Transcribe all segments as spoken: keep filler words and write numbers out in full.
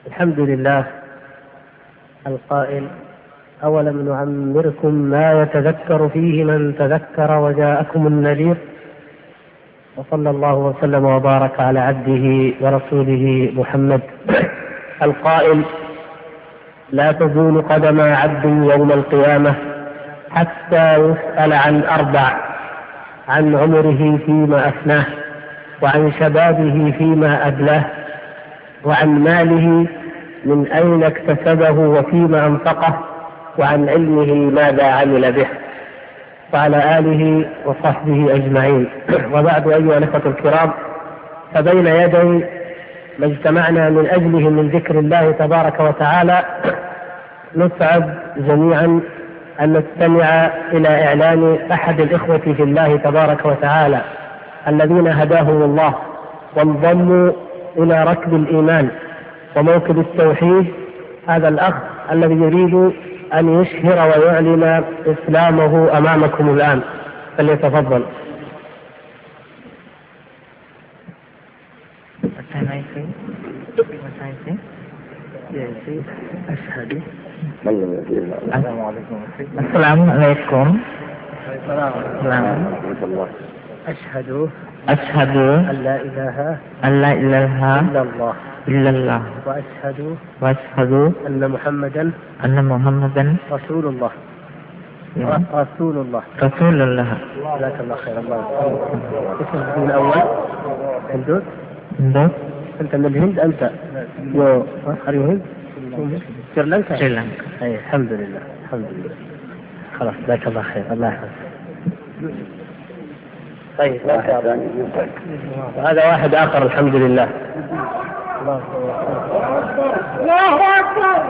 الحمد لله القائل: أولم نعمركم ما يتذكر فيه من تذكر وجاءكم النذير. وصلى الله وسلم وبارك على عبده ورسوله محمد القائل: لا تزول قدم عبد يوم القيامة حتى يسأل عن أربع: عن عمره فيما أفناه، وعن شبابه فيما أبلاه، وعن ماله من أين اكتسبه وفيما أنفقه، وعن علمه ماذا عمل به، وعلى آله وصحبه أجمعين. وبعد، أيها الأخوة الكرام، فبين يدي ما اجتمعنا من أجله من ذكر الله تبارك وتعالى نسعد جميعا أن نستمع إلى إعلان أحد الإخوة في الله تبارك وتعالى الذين هداهم الله وانضموا إلى ركب الإيمان وموكب التوحيد، هذا الأخ الذي يريد أن يشهر ويعلن إسلامه أمامكم الآن، فليتفضل. أشهد. السلام عليكم. أشهد أشهد أن لا إله أن لا إله إلا الله إلا الله وأشهد وأشهد أن محمدا أن محمدا رسول الله. رسول الله رسول الله. جزاك الله خير. الله اسمك من الأول؟ هندوس؟ هندوس. أنت من الهند؟ أنت وأخر الهند؟ سريلانكا؟ سريلانكا. أي الحمد لله الحمد لله. خلاص جزاك الله خير. الله يحفظك. طيب، هذا واحد آخر الحمد لله. الله أكبر.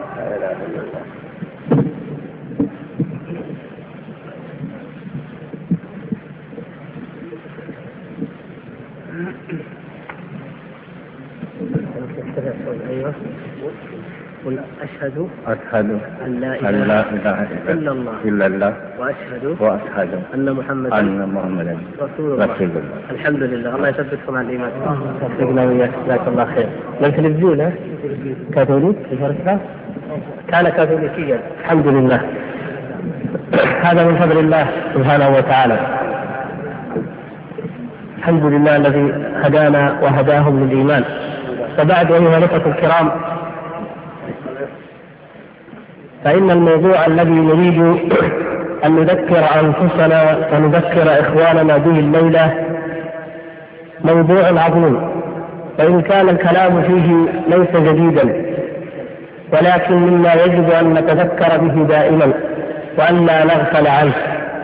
أيوه. قل أشهد أشهد أن لا أن لا إله إلا الله إلا الله وأشهد وأشهد أن محمدا أن محمدا رسول الله. رسول الله. الحمد لله. الله يثبتكم على الإيمان. وفقنا وإياك. جزاك الله خير. من تلفزيون كاثوليك كان كاثوليكيا. الحمد لله. هذا من فضل الله سبحانه وتعالى. الحمد لله الذي هدانا وهداهم للإيمان. وبعد، أيها الأخوة الكرام، فإن الموضوع الذي نريد أن نذكر أنفسنا ونذكر إخواننا به الليلة موضوع عظيم، وإن كان الكلام فيه ليس جديدا، ولكن مما يجب أن نتذكر به دائما وأن لا نغفل عنه.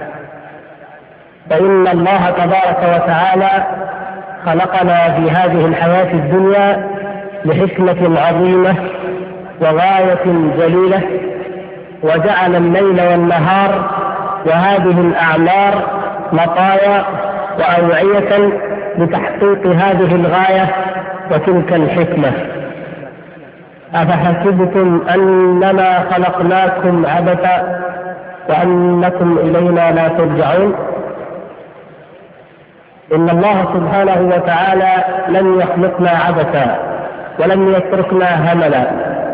فإن الله تبارك وتعالى خلقنا في هذه الحياة الدنيا لحكمة عظيمة وغاية جليلة، وجعل الليل والنهار وهذه الأعمار مطايا وأوعية لتحقيق هذه الغاية وتلك الحكمة. أفحسبتم أنما خلقناكم عبثا وأنكم إلينا لا ترجعون؟ إن الله سبحانه وتعالى لم يخلقنا عبثا ولم يتركنا هملا،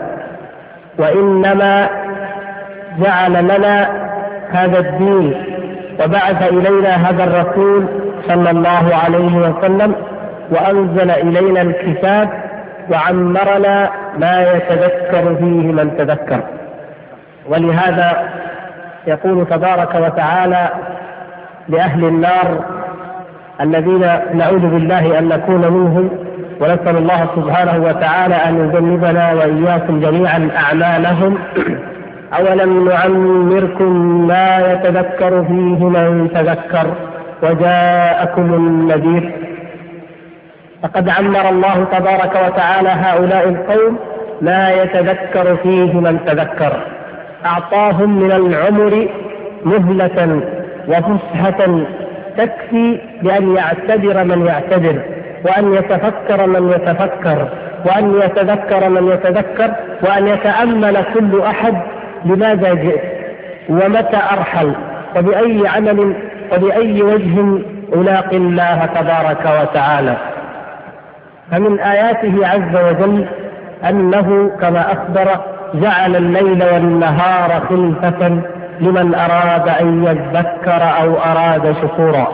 وإنما جعل لنا هذا الدين وبعث إلينا هذا الرسول صلى الله عليه وسلم، وأنزل إلينا الكتاب وعمرنا ما يتذكر فيه من تذكر. ولهذا يقول تبارك وتعالى لأهل النار الذين نعوذ بالله أن نكون منهم، ونسأل الله سبحانه وتعالى أن يجنبنا وإياكم جميعا أعمالهم: أولم نعمركم ما يتذكر فيه من تذكر وجاءكم النذير. فقد عمر الله تبارك وتعالى هؤلاء القوم ما يتذكر فيه من تذكر، أعطاهم من العمر مهلة وفسحة تكفي بأن يعتبر من يعتبر، وأن يتفكر من يتفكر، وأن يتذكر من يتذكر، وأن يتأمل كل أحد لماذا جئت ومتى أرحل وبأي عمل وبأي وجه ألاقي الله تبارك وتعالى. فمن آياته عز وجل أنه كما أخبر جعل الليل والنهار خلفة لمن أراد أن يذكر أو أراد شكورا.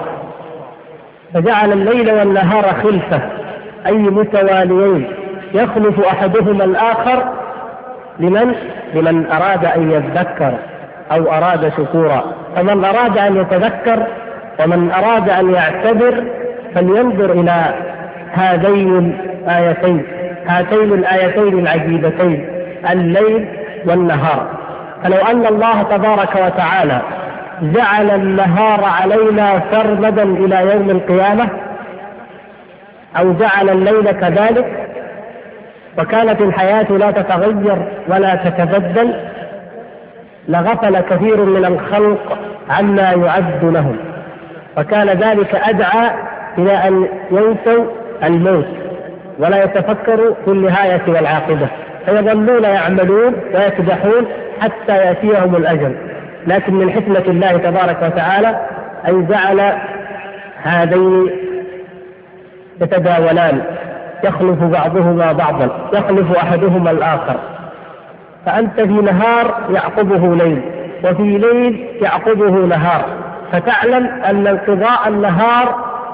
فجعل الليل والنهار خلفة أي متواليين يخلف أحدهما الآخر لمن لمن أراد أن يذكر أو أراد شكورا. فمن أراد أن يتذكر ومن أراد أن يعتبر فلينظر إلى هذين الآيتين هاتين الآيتين العجيبتين الليل والنهار. فلو أن الله تبارك وتعالى جعل النهار علينا سرمدا إلى يوم القيامة أو جعل الليل كذلك وكانت الحياة لا تتغير ولا تتبدل لغفل كثير من الخلق عما يعد لهم، وكان ذلك أدعى إلى أن ينسوا الموت ولا يتفكروا في النهاية والعاقبة، فيظلون يعملون ويكدحون حتى يأتيهم الأجل. لكن من حكمة الله تبارك وتعالى أن جعل هذين يتداولان يخلف بعضهما بعضا، يخلف أحدهما الآخر. فأنت في نهار يعقبه ليل وفي ليل يعقبه نهار، فتعلم أن انقضاء النهار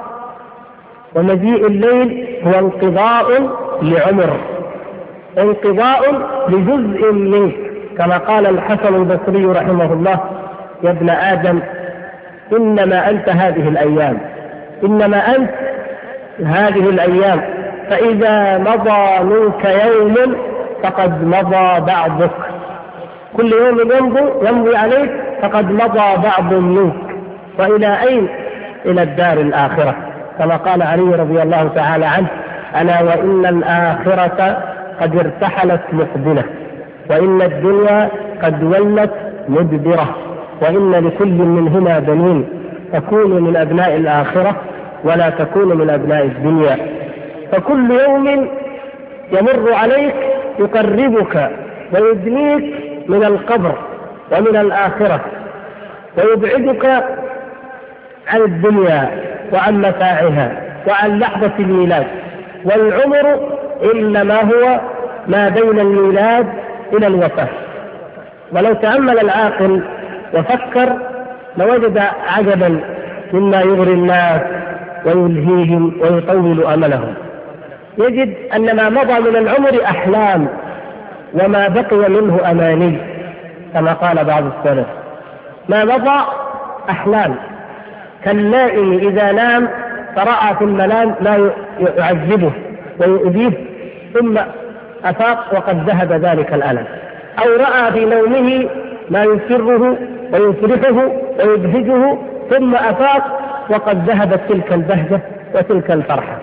ومجيء الليل هو انقضاء لعمر، انقضاء لجزء منك، كما قال الحسن البصري رحمه الله: يا ابن آدم إنما أنت هذه الأيام، إنما أنت هذه الأيام، فإذا مضى منك يوم فقد مضى بعضك، كل يوم يمضي يمضي عليك فقد مضى بعض منك، وإلى أين؟ إلى الدار الآخرة، كما قال علي رضي الله تعالى عنه: ألا وإن الآخرة قد ارتحلت مقبلة، وإن الدنيا قد ولت مدبرة، وإن لكل منهما بنين، تكون من أبناء الآخرة ولا تكون من أبناء الدنيا. فكل يوم يمر عليك يقربك ويدنيك من القبر ومن الآخرة، ويبعدك عن الدنيا وعن متاعها وعن لحظة الميلاد. والعمر إنما هو ما بين الميلاد إلى الوفاة. ولو تأمل العاقل وفكر لوجد عجبا مما يغري الناس ويلهيهم ويطول أملهم. يجد أن ما مضى من العمر أحلام وما بقي منه أماني، كما قال بعض السلف: ما مضى أحلام، كالنائم إذا نام فرأى في المنام ما يعذبه ويؤذيه ثم أفاق وقد ذهب ذلك الألم، أو رأى في نومه ما يسره ويفرحه ويبهجه ثم أفاق وقد ذهبت تلك البهجة وتلك الفرحة.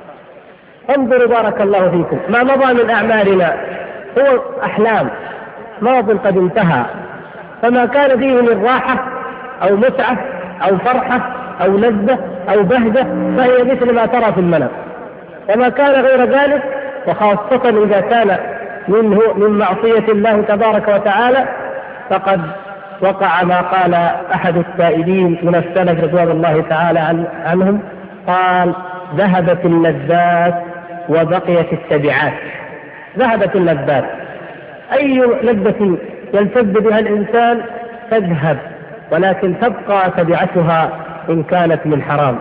انظروا بارك الله فيكم، ما مضى من أعمالنا هو أحلام، ماض قد انتهى، فما كان فيه من راحة أو متعة أو فرحة أو لذة أو بهجة فهي مثل ما ترى في المنام، وما كان غير ذلك وخاصة إذا كان منه من معصية الله تبارك وتعالى فقد وقع ما قال أحد السائلين من السلف رضوان الله تعالى عن عنهم، قال: ذهبت اللذات وبقيت التبعات. ذهبت اللذات، أي لذة يلتذ بها الإنسان تذهب، ولكن تبقى تبعتها إن كانت من حرام.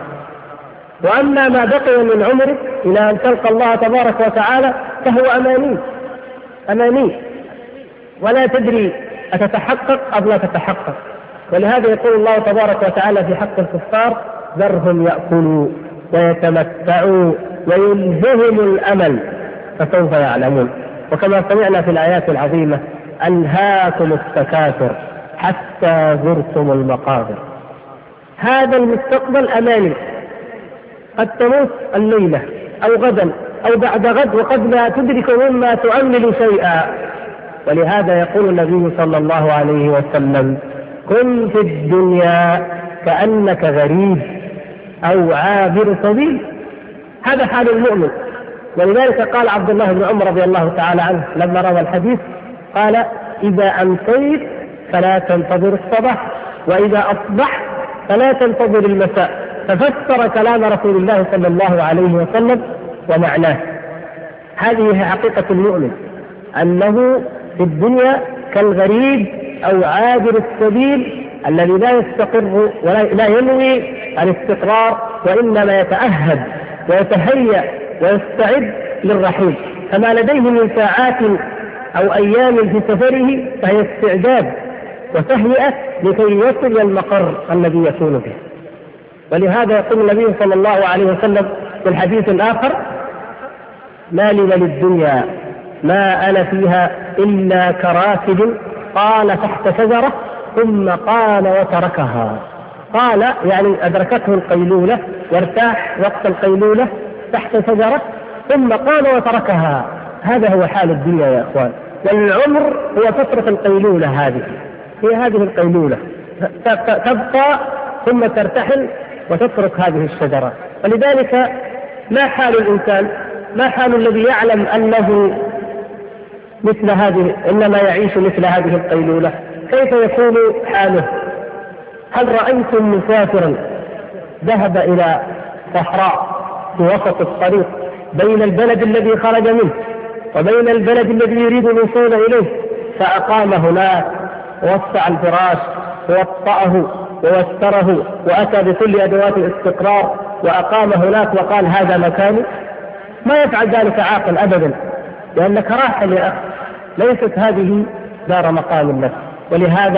وأما ما بقي من عمرك إلى أن تلقى الله تبارك وتعالى فهو أماني أماني ولا تدري أتتحقق أو لا تتحقق. ولهذا يقول الله تبارك وتعالى في حق الكفار: ذرهم يأكلوا ويتمتعوا ويلههم الأمل فسوف يعلمون. وكما سمعنا في الآيات العظيمة: ألهاكم التكاثر حتى زرتم المقابر. هذا المستقبل أماني، قد تموت الليلة أو غدا أو بعد غد وقد لا تدرك مما تعمل شيئا. ولهذا يقول النبي صلى الله عليه وسلم: كن في الدنيا كأنك غريب أو عابر سبيل. هذا حال المؤمن. ولذلك قال عبد الله بن عمر رضي الله تعالى عنه لما روى الحديث قال: إذا أمسيت فلا تنتظر الصباح، وإذا أصبحت فلا تنتظر المساء. ففسر كلام رسول الله صلى الله عليه وسلم ومعناه. هذه هي حقيقة المؤمن، أنه في الدنيا كالغريب أو عابر السبيل الذي لا يستقر ولا لا ينوي الاستقرار، وإنما يتأهب ويتهيأ ويستعد للرحيل، فما لديه من ساعات أو أيام في سفره فهي استعداد وتهيئة لكي يصل إلى المقر الذي يكون فيه. ولهذا يقول النبي صلى الله عليه وسلم في الحديث الآخر: ما لي وللدنيا ما أنا فيها إلا كراكب قال تحت شجرة ثم قال وتركها. قال يعني أدركته القيلولة وارتاح وقت القيلولة تحت شجرة ثم قال وتركها. هذا هو حال الدنيا يا أخوان. والعمر هو فترة القيلولة، هذه هي هذه القيلولة، تبقى ثم ترتحل وتترك هذه الشجرة. ولذلك ما حال الإنسان، ما حال الذي يعلم أنه مثل هذه إنما يعيش مثل هذه القيلولة؟ كيف يكون حاله؟ هل رأيتم مسافرا ذهب إلى صحراء في وسط الطريق بين البلد الذي خرج منه وبين البلد الذي يريد الوصول إليه، فأقام هناك ووسع الفراش ووطأه ووستره وأتى بكل أدوات الاستقرار وأقام هناك وقال هذا مكاني؟ ما يفعل ذلك عاقل أبدا، لأنك راحل يا أخي، ليست هذه دار مقام لك. ولهذا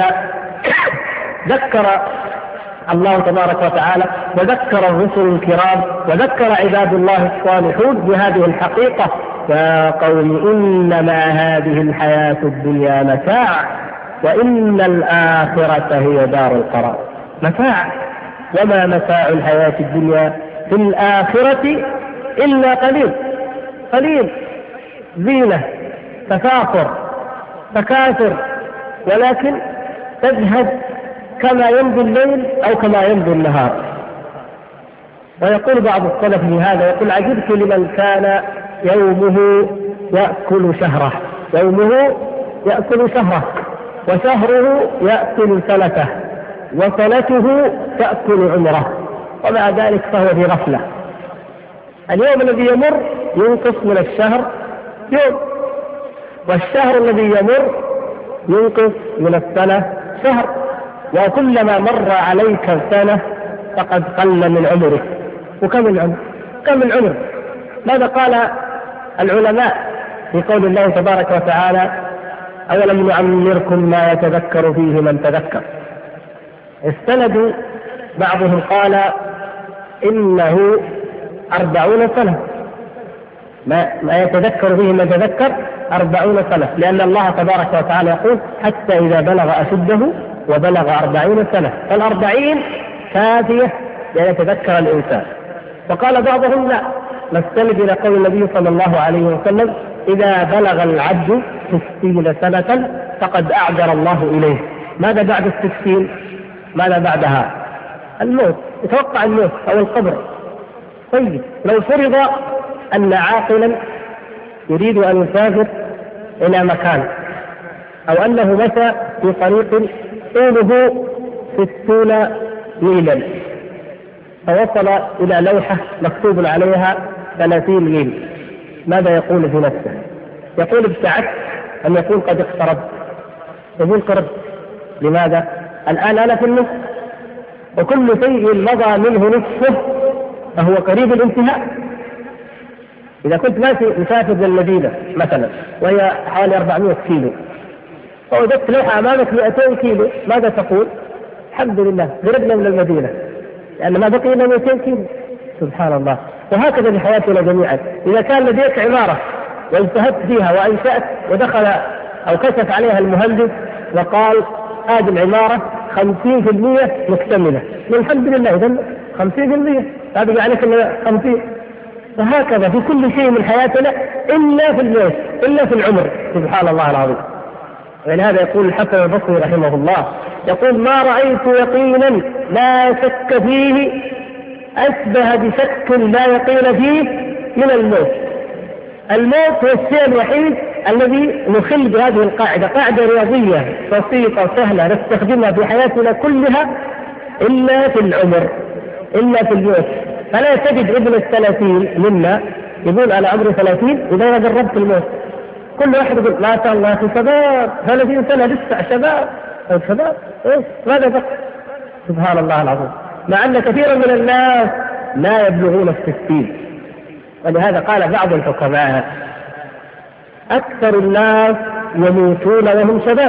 ذكر الله تبارك وتعالى وذكر الرسل الكرام وذكر عباد الله الصالحون بهذه الحقيقة: يا قوم إنما هذه الحياة الدنيا متاع وإن الآخرة هي دار القرار. متاع، وما متاع الحياة الدنيا في الآخرة إلا قليل. قليل، زينة، تكاثر، تكاثر، ولكن تذهب كما يمضي الليل أو كما يمضي النهار. ويقول بعض السلف في هذا، يقول: عجبت لمن كان يومه يأكل شهره، يومه يأكل شهره، وشهره يأكل سنته، وسنته تأكل عمره، ومع ذلك فهو في غفلة. اليوم الذي يمر ينقص من الشهر يوم، والشهر الذي يمر ينقص من السنة شهر، وكلما مر عليك سنة فقد قل من عمرك. وكم العمر؟ كم العمر؟ ماذا قال العلماء في قول الله تبارك وتعالى: أولم نعمركم ما يتذكر فيه من تذكر؟ استندوا بعضهم قال إنه أربعون سنة، ما, ما يتذكر فيه من تذكر أربعون سنة، لأن الله تبارك وتعالى يقول: حتى إذا بلغ أشده وبلغ أربعين سنة، فالأربعين كافية ليتذكر الإنسان. وقال بعضهم: لا، نستند إلى قول النبي صلى الله عليه وسلم: إذا بلغ العبد ستين سنة فقد أعذر الله إليه. ماذا بعد الستين؟ ماذا بعدها؟ الموت، يتوقع الموت أو القبر. طيب، لو فرض أن عاقلا يريد أن يسافر إلى مكان، أو أنه مشى في طريق طوله ستون ميلا، فوصل إلى لوحة مكتوب عليها ثلاثين ميل، ماذا يقول في نفسه؟ يقول: ابتعدت أم يقول قد اقترب؟ يقول قرب. لماذا؟ الآن أنا في النصف، وكل شيء مضى منه نصفه فهو قريب الانتهاء. إذا كنت ماشي مسافر للمدينة مثلا وهي حوالي أربعمائة كيلو، فوجدت لوحة أمامك مئتين كيلو، ماذا تقول؟ الحمد لله قربنا من المدينة، لأن ما بقي إلا مئتين كيلو. سبحان الله. وهكذا في حياتنا جميعا، إذا كان لديك عمارة واجتهدت فيها وأنشأت ودخل أو كشف عليها المهندس وقال: هذه العمارة خمسين في المئة مكتملة، الحمد لله، إذن خمسين في المئة هذا عليك خمسين. فهكذا في كل شيء من حياتنا إلا في الموت، إلا في العمر. سبحان الله العظيم. ولهذا يقول الحسن البصري رحمه الله، يقول: ما رأيت يقينا لا شك فيه أشبه بشك لا يقين فيه من الموت. الموت هو الشيء الوحيد الذي نخل بهذه القاعدة، قاعدة رياضية بسيطة سهلة نستخدمها في حياتنا كلها، إلا في العمر، إلا في الموت. فلا تجد ابن الثلاثين منا يقول أنا عمري ثلاثين إذا أنا قربت الموت، كل واحد يقول ما شاء الله في شباب ثلاثين سنة لسه شباب أو شباب إيه ماذا بقى؟ سبحان الله العظيم، مع أن كثيرا من الناس لا يبلغون الستين. ولهذا قال بعض الحكماء أكثر الناس يموتون وهم شباب.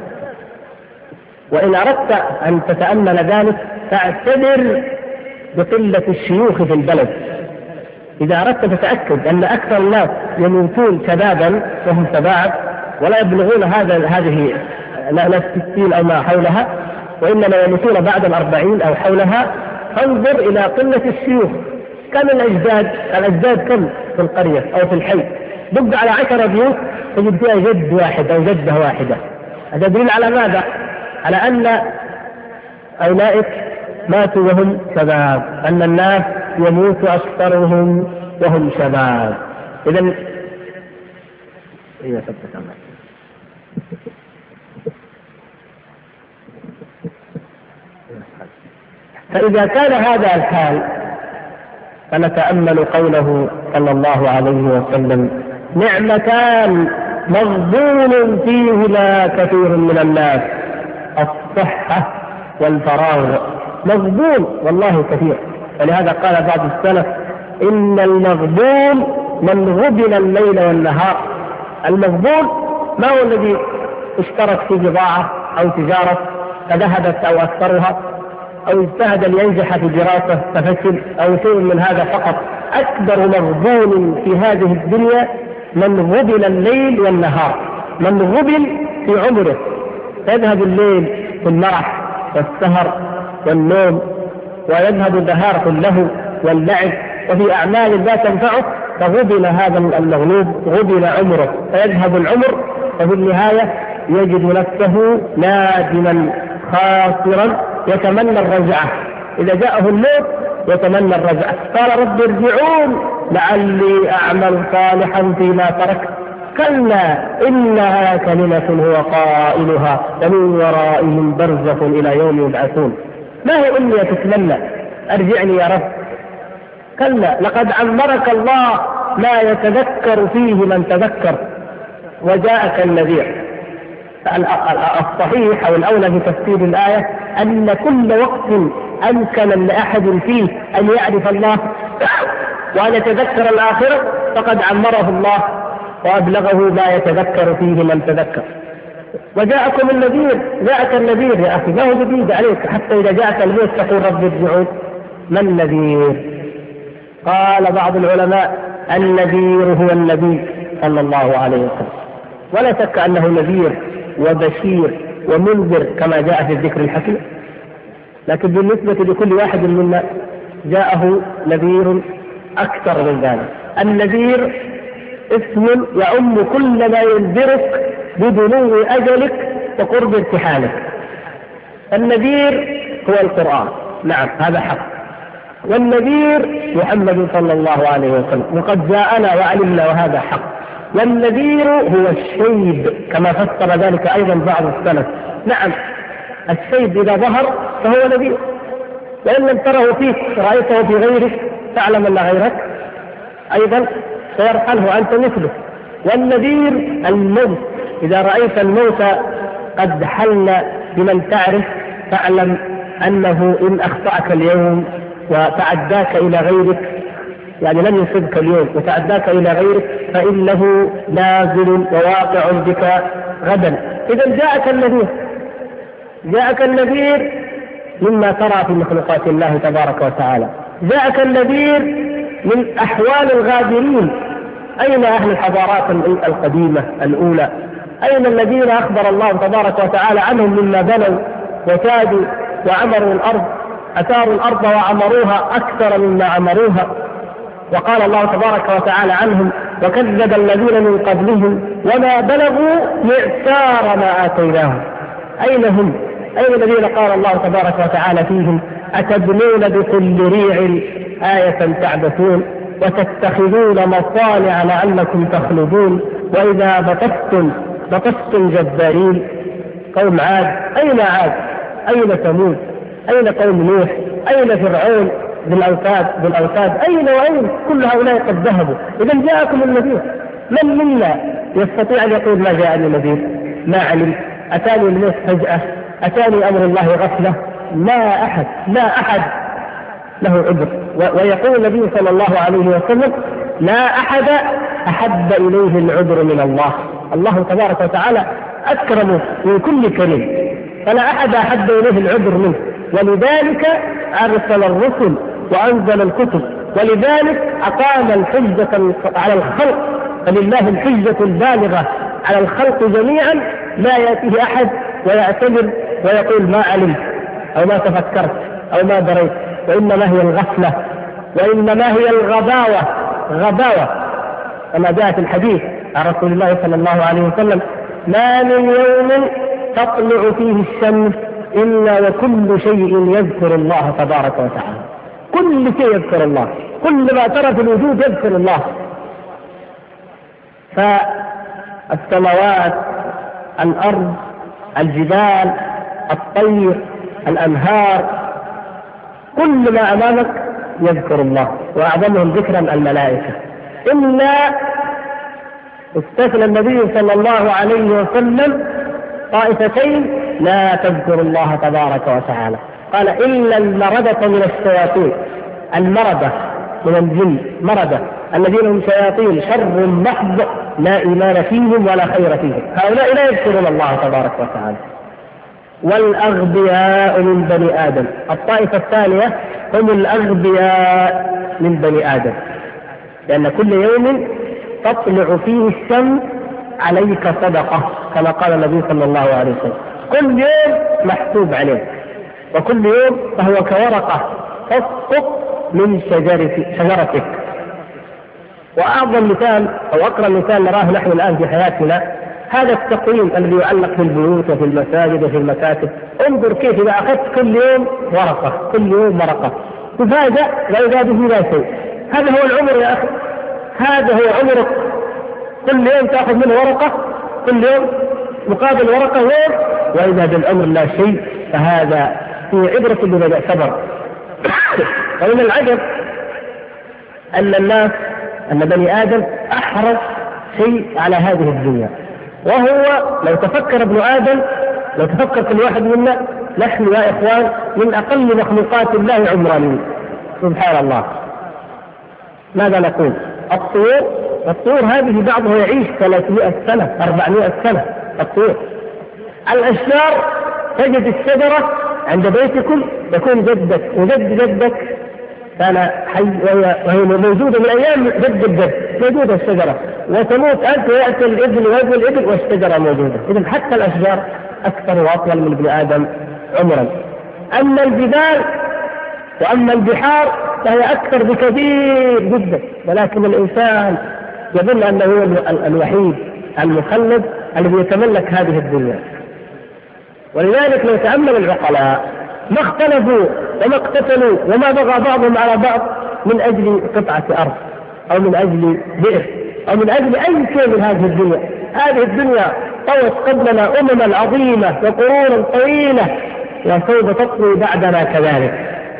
وإن أردت أن تتأمل ذلك فاعتبر بقلة الشيوخ في البلد. إذا أردت تتأكد أن أكثر الناس يموتون شبابا وهم شباب ولا يبلغون هذا هذه لا الستين أو ما حولها، وإنما يموتون بعد الأربعين أو حولها، انظر إلى قلة الشيوخ. كم الأجداد؟ الأجداد كم في القرية أو في الحي؟ دق على عشرة بيوت تجد فيها جد واحد أو جدة واحدة. هذا دليل على ماذا؟ على أن أولئك ماتوا وهم شباب، أن الناس يموت أكثرهم وهم شباب. إذن إيه فإذا كان هذا الحال فنتأمل قوله صلى الله عليه وسلم نعمتان مغبون فيهما كثير من الناس، الصحة والفراغ. مغبون والله كثير. ولهذا قال بعض السلف إن المغبون من غبن الليل والنهار. المغبون ما هو الذي اشترك في بضاعة أو تجارة فذهبت أو أكثرها، أو اجتهد لينجح في دراسة ففشل، أو شيء من هذا فقط. أكبر مغبون في هذه الدنيا من غبن الليل والنهار، من غبن في عمره، يذهب الليل في المرح والسهر والنوم، ويذهب النهار في اللهو واللعب وفي أعمال لا تنفعه، فغبن هذا المغلوب، غبن عمره، فيذهب العمر، وفي النهاية يجد نفسه نادما خاسرا يتمنى الرجعة. إذا جاءه الموت يتمنى الرجعة، قال رب ارجعون لعلي أعمل صالحا فيما تركت، كلا إنها كلمة هو قائلها ومن ورائهم برزخ إلى يوم يبعثون. ما هي أمنية تتمنى؟ أرجعني يا رب. كلا لقد عمرك الله ما يتذكر فيه من تذكر وجاءك النذير. الصحيح أو الأولى في تفسير الآية أن كل وقت أمكن لأحد فيه أن يعرف الله وأن يتذكر الآخرة فقد عمره الله وأبلغه ما يتذكر فيه من تذكر. وجاءكم النذير، جاءك النذير يا أخي، ما هو جديد عليك حتى إذا جاءك الموت تقول رب ارجعون. ما النذير؟ قال بعض العلماء النذير هو النبي صلى الله عليه وسلم، ولا شك أنه نذير وبشير ومنذر كما جاء في الذكر الحكيم، لكن بالنسبة لكل واحد منا جاءه نذير أكثر من ذلك. النذير اسم يعم كل ما ينذرك بدنو أجلك وقرب ارتحالك. النذير هو القرآن، نعم هذا حق، والنذير محمد صلى الله عليه وسلم، وقد جاءنا وعلمنا وهذا حق. والنذير هو الشيب كما فسر ذلك أيضا بعض السلف. نعم الشيب إذا ظهر فهو نذير، وإن لم تره فيك رأيته في غيرك تعلم أن غيرك أيضا سيرحله أنت مثله. والنذير الموت، إذا رأيت الموت قد حل بمن تعرف فاعلم أنه إن أخطأك اليوم وتعداك إلى غيرك، يعني لم يصبك اليوم وتعداك إلى غيرك، فإنه نازل وواقع بك غدا. إذا جاءك النذير، جاءك النذير مما ترى في مخلوقات الله تبارك وتعالى، جاءك النذير من أحوال الغابرين. أين أهل الحضارات القديمة الأولى؟ أين الذين أخبر الله تبارك وتعالى عنهم مما بنوا وسادوا وعمروا الأرض؟ أثاروا الأرض وعمروها أكثر مما عمروها. وقال الله تبارك وتعالى عنهم وكذب الذين من قبلهم وما بلغوا معشار ما آتيناهم. أين هم؟ أين الذين قال الله تبارك وتعالى فيهم أتبنون بكل ريع آية تعبثون وتتخذون مصانع لعلكم تخلدون وإذا بطشتم بطشتم جبارين. قوم عاد، أين عاد؟ أين ثمود؟ أين قوم نوح؟ أين فرعون؟ بالأوتاد بالأوتاد أين وأين؟ كل هؤلاء قد ذهبوا. إذا جاءكم النذير، من منا يستطيع أن يقول ما جاءني نذير؟ ما علم، أتاني الموت فجأة، أتاني أمر الله غفلة. لا أحد لا أحد له عذر. ويقول النبي صلى الله عليه وسلم لا أحد أحب إليه العذر من الله. الله تبارك وتعالى أكرم من كل كريم، فلا أحد أحب إليه العذر منه، ولذلك أرسل الرسل وأنزل الكتب، ولذلك أقام الحجة على الخلق، فلله الحجة البالغة على الخلق جميعا. لا يأتيه أحد ويعتذر ويقول ما علمت أو ما تفكرت أو ما دريت، وإنما هي الغفلة، وإنما هي الغباوة غباوة كما جاء في الحديث عن رسول الله صلى الله عليه وسلم: ما من يوم تطلع فيه الشمس إلا وكل شيء يذكر الله تبارك وتعالى. كل شيء يذكر الله، كل ما ترى في الوجود يذكر الله. فالسماوات، الأرض، الجبال، الطير، الأنهار، كل ما أمامك يذكر الله، وأعظمهم ذكرا الملائكة، إلا استثنى النبي صلى الله عليه وسلم طائفتين لا تذكر الله تبارك وتعالى. قال: إلا المردة من الشياطين. المردة من الجن، مردة الذين هم شياطين شر محض لا إيمان فيهم ولا خير فيهم، هؤلاء لا يذكرون الله تبارك وتعالى. والأغبياء من بني آدم. الطائفة الثانية هم الأغبياء من بني آدم، لأن كل يوم تطلع فيه الشمس عليك صدقة، كما قال النبي صلى الله عليه وسلم. كل يوم محسوب عليك، وكل يوم فهو كورقة تسقط من شجرتك. وأعظم مثال أو أقرب مثال نراه نحن الآن في حياتنا هذا التقويم الذي يعلق في البيوت وفي المساجد وفي المكاتب. انظر كيف إذا أخذت كل يوم ورقة، كل يوم ورقة، تفاجأ وإذا به لا شيء. هذا هو العمر يا أخي، هذا هو عمرك. كل يوم تأخذ منه ورقة، كل يوم مقابل ورقة يوم، وإذا بالعمر لا شيء. فهذا في عبرة بما اعتبر. ومن العجب أن الناس أن بني آدم أحرص شيء على هذه الدنيا، وهو لو تفكر ابن آدم، لو تفكر كل واحد منا، نحن يا إخوان من أقل مخلوقات الله عمرا. سبحان الله. ماذا نقول؟ الطيور، الطيور هذه بعضها يعيش ثلاثمائة سنة، أربعمائة سنة. الطيور. الأشجار، تجد الشجرة عند بيتكم يكون جدك وجد جدك كان حي، وهي موجودة من أيام جد الجد، موجودة الشجرة، وتموت أنت ويأتي الإبن ويأتي الإبن والشجرة موجودة. إذن حتى الأشجار أكثر وأطول من ابن آدم عمرا. أما الجبال وأما البحار فهي أكثر بكثير جدا، ولكن الإنسان يظن أنه هو الوحيد المخلد الذي يتملك هذه الدنيا. ولذلك لو تأمل العقلاء ما اختلفوا وما اقتتلوا وما بغى بعضهم على بعض من أجل قطعة أرض أو من أجل بئر أو من أجل أي شيء من هذه الدنيا. هذه الدنيا طوت قبلنا أمما عظيمة وقرونا طويلة، وسوف تطوي بعدنا كذلك.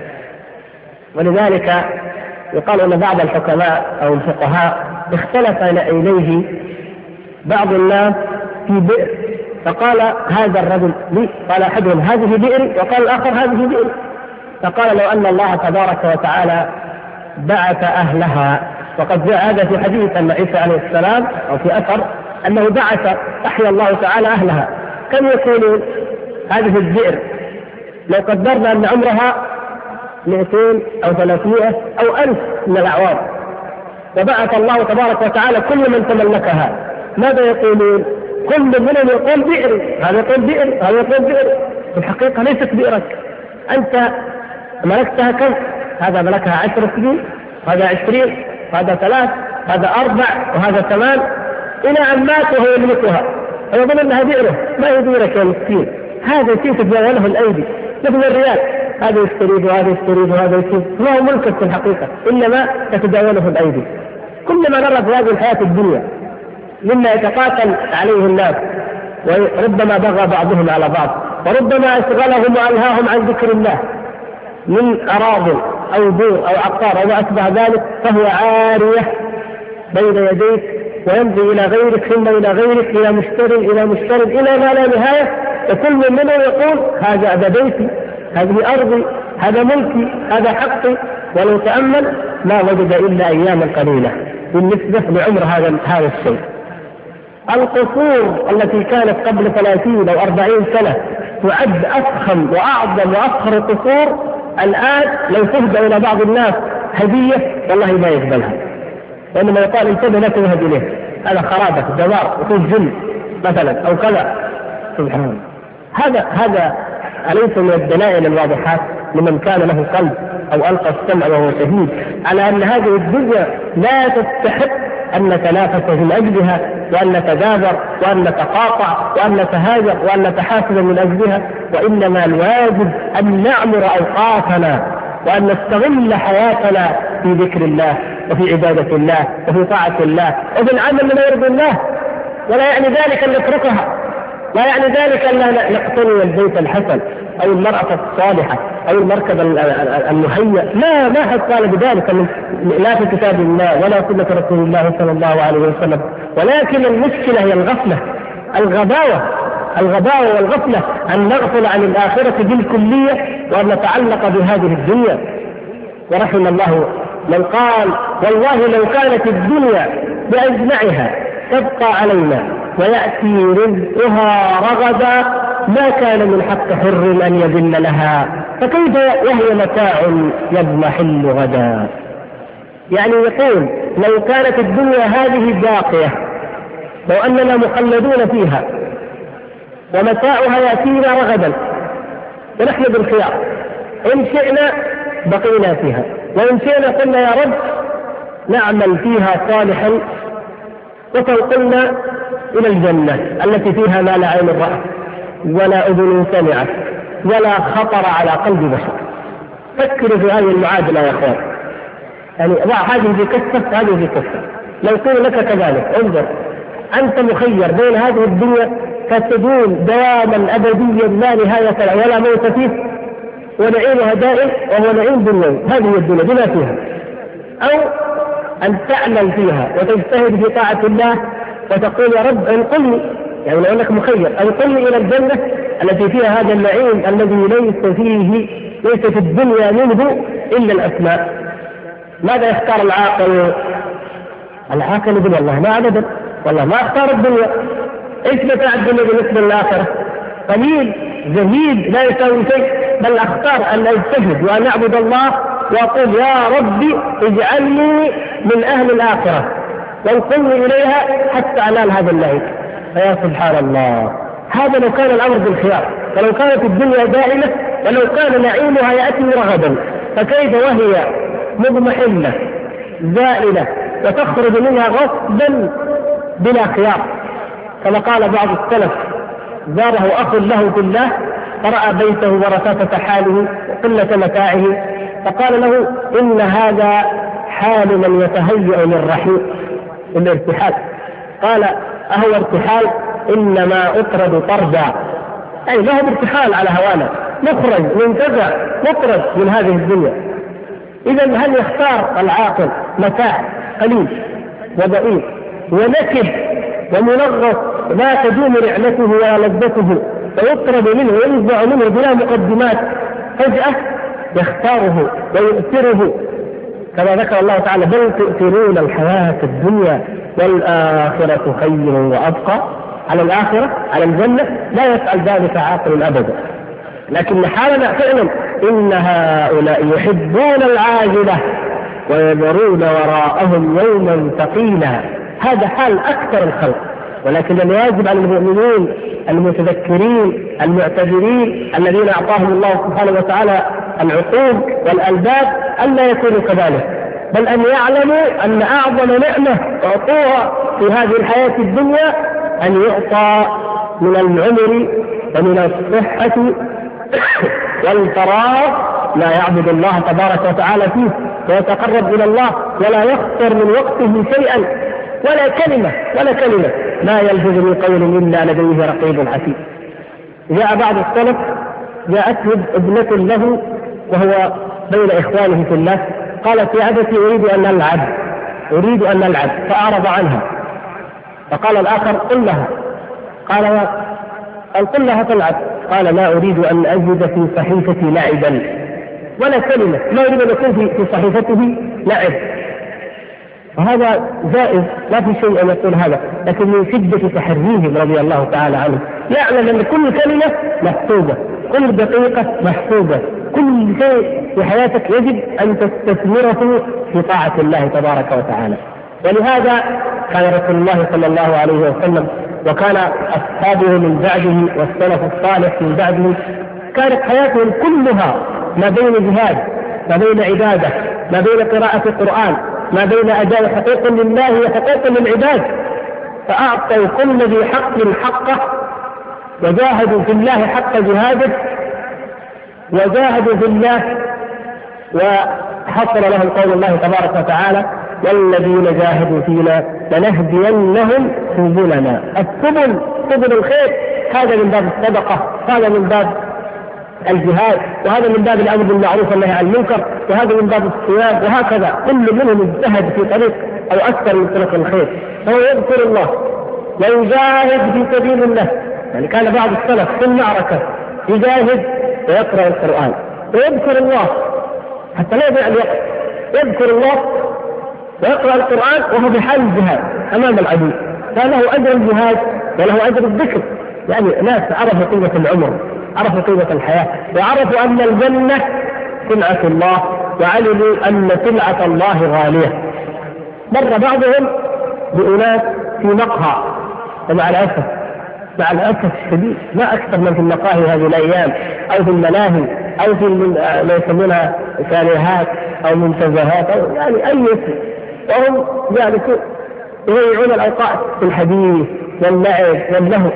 ولذلك يقال أن بعض الحكماء أو الفقهاء اختلف إليه بعض الناس في بئر، فقال هذا الرجل لي، قال أحدهم هذه بئري، وقال الآخر هذه بئري. فقال لو أن الله تبارك وتعالى بعث أهلها، وقد جاء هذا في حديث أن عيسى عليه السلام أو في أثر أنه بعث أحيا الله تعالى أهلها، كم يكون هذه البئر؟ لو قدرنا أن عمرها مئتين أو ثلاثمائة أو ألف من الأعوام، وبعث الله تبارك وتعالى كل من تملكها، ماذا يقولون؟ كل منهم يقول بئر، هذا يقول بئر، هذا يقول بئر. في الحقيقة ليست بئرك، أنت ملكتها كم؟ هذا ملكها عشر سنين، هذا عشرين، هذا ثلاث، هذا أربع، وهذا ثمان، إلى أن مات وهو يملكها، ويظن أنها بئره. ما هي بئرك يا مسكين؟ هذا شيء تتجاوله الأيدي، مثل الريال، هذا يستريد وهذا يستريد وهذا يستريد، ما هو ملكك في الحقيقة، إنما تتجاوله الأيدي. كل ما نرى في هذه الحياة الدنيا مما يتقاتل عليه الناس، وربما بغى بعضهم على بعض، وربما أشغلهم وألهاهم عن ذكر الله من أراض أو بور أو عقار أو ما أشبه ذلك، فهو عارية بين يديك ويمضي إلى غيرك ثم إلى غيرك إلى مشتر إلى مشتر إلى ما لا نهاية، وكل من منهم يقول هذا بيتي، هذه أرضي، هذا ملكي، هذا حقي. ولو تأمل ما وجد إلا أياما قليلة بالنسبة لعمر هذا هذا الشيء. القصور التي كانت قبل ثلاثين أو أربعين سنة تعد أفخم وأعظم وأفخر القصور، الآن لو تهدى إلى بعض الناس هدية والله ما يقبلها، وإنما يقال انتبه لا تذهب إليه، هذا خرابة دمار وفيه جن مثلا أو كذا. سبحان الله. هذا هذا أليس من الدلائل الواضحات لمن كان له قلب أو ألقى السمع وهو شهيد على أن هذه الدنيا لا تستحق أن نتنافس من أجلها، وأن نتدابر وأن نتقاطع وأن نتهاجر وأن نتحاسب من أجلها، وإنما الواجب أن نعمر أوقاتنا وأن نستغل حياتنا في ذكر الله وفي عبادة الله وفي طاعة الله وفي العمل لما يرضي الله. ولا يعني ذلك أن نتركها، لا يعني ذلك أن نقتني البيت الحسن أو المرأة الصالحة أو المركب المهيأ، لا ما حد قال بذلك لا في كتاب الله ولا سنة رسول الله صلى الله عليه وسلم. ولكن المشكلة هي الغفلة، الغباوة الغباوة والغفلة، أن نغفل عن الآخرة بالكلية وأن نتعلق بهذه الدنيا. ورحم الله من قال والله لو كانت الدنيا بأجمعها تبقى علينا ويأتي رزقها رغدا ما كان من حق حر أن يذل لها، فكيف وهي متاع يضمحل غدا. يعني يقول لو كانت الدنيا هذه باقية، لو أننا مخلدون فيها ومتاعها يأتينا رغدا ونحن بالخيار، إن شئنا بقينا فيها وإن شئنا قلنا يا رب نعمل فيها صالحا وتنقلنا إلى الجنة التي فيها ما لا عين رأت ولا أذن سمعت ولا خطر على قلب بشر. فكروا في هذه المعادلة يا أخوان، يعني ضع هذه في كفة هذه في كفة. لو قيل لك كذلك انظر أنت مخير بين هذه الدنيا فتدوم دواما أبديا لا نهاية له ولا موت فيه ونعيمها دائم وهو نعيم دنيوي، هذه الدنيا بما فيها، أو أن تعمل فيها وتجتهد في طاعة الله وتقول يا رب انقلني، يعني لو أنك مخير انقلني إلى الجنة التي فيها هذا النعيم الذي ليس فيه ليس في الدنيا منه إلا الأسماء. ماذا يختار العاقل؟ العاقل يقول والله ما أبدا، والله ما اختار الدنيا. ايش متاع الدنيا بالنسبة للآخرة؟ قليل زهيد لا يساوي شيء، بل اختار أن أجتهد وأن أعبد الله وأقول يا ربي اجعلني من أهل الآخرة وانقلني إليها حتى أنال هذا النعيم. فيا سبحان الله، هذا لو كان الأمر بالخيار، ولو كانت الدنيا دائمة ولو كان نعيمها يأتي رغدا، فكيف وهي مضمحلة زائلة وتخرج منها غصبا بلا خيار؟ كما قال بعض السلف زاره أخ له في الله فرأى بيته ورثاثة حاله وقلة متاعه فقال له إن هذا حال من يتهيأ للرحيل الارتحال. قال أهو ارتحال؟ إنما أطرد طردا، أي له ارتحال على هوانا، نخرج ننتزع نطرد من هذه الدنيا. إذا هل يختار العاقل متاع قليل وضئيل ونكد ومنغص لا تدوم نعمته ولا لذته ويطرد منه وينزع منه بلا مقدمات فجأة؟ يختاره ويؤثره كما ذكر الله تعالى بل تؤثرون الحياة الدنيا والآخرة خير وأبقى. على الآخرة على الجنة لا يفعل ذلك عاقل أبدا. لكن حالنا فعلا إن هؤلاء يحبون العاجلة ويذرون وراءهم يوما ثقيلا، هذا حال أكثر الخلق. ولكن الواجب على المؤمنين المتذكرين المعتبرين الذين أعطاهم الله سبحانه وتعالى العقول والألباب ألا يكونوا كذلك، بل أن يعلموا أن أعظم نعمة أعطوها في هذه الحياة الدنيا أن يعطى من العمر ومن الصحة والفراغ لا يعبد الله تبارك وتعالى فيه ويتقرب إلى الله ولا يخسر من وقته شيئا ولا كلمة ولا كلمة ما يلفظ من قول إلا لديه رقيب عتيد. جاء بعض السلف جاءته ابنة له وهو بين إخوانه في الله، قالت يا أبتي أريد أن ألعب أريد أن ألعب فأعرض عنها. فقال الآخر قل لها، قال قال قل لها تلعب، قال لا أريد أن أجد في صحيفتي لعبا ولا كلمة، لا أريد أن يكون في صحيفته لعب. وهذا جائز، لا في شيء أن يقول هذا، لكن من شدة تحريهم رضي الله تعالى عنه يعلم أن كل كلمة محسوبة، كل دقيقة محسوبة، كل شيء في حياتك يجب أن تستثمره في طاعة الله تبارك وتعالى. ولهذا كان رسول الله صلى الله عليه وسلم وكان أصحابه من بعده والسلف الصالح من بعده كانت حياتهم كلها ما بين جهاد، ما بين عبادة، ما بين قراءة القرآن، ما بين أداء حقوق لله وحقوق للعباد، فأعطوا كل ذي حق حقه وجاهدوا في الله حق جهاده وجاهدوا في الله. وحصل لهم قول الله تبارك وتعالى والذين جاهدوا فينا لنهدينهم سبلنا. السبل سبل الخير، هذا من باب الصدقة، هذا من باب الجهاد، وهذا من باب الأمر بالمعروف والنهي عن المنكر، وهذا من باب الصيام، وهكذا كل منهم اجتهد في طريق أو أكثر من طريق الخير، فهو يذكر الله ويجاهد في سبيل الله. يعني كان بعض السلف في المعركة يجاهد ويقرأ القرآن ويذكر الله حتى لا يضيع الوقت، يذكر الله ويقرأ القرآن وهو بحال الجهاد أمام العدو، فله أجر الجهاد وله أجر الذكر. يعني ناس عرفوا قيمة العمر، عرفوا قيمة الحياة، وعرفوا أن الجنة سلعة الله، وعلموا أن سلعة الله غالية. مر بعضهم بأناس في مقهى، ومع الأسف مع الأسف الشديد ما أكثر من في المقاهي هذه الأيام أو في الملاهي أو في ما يسمونها شاليهات أو منتزهات أو يعني أي اسم، وهم يعني يضيعون الأوقات في الحديث واللعب واللهو،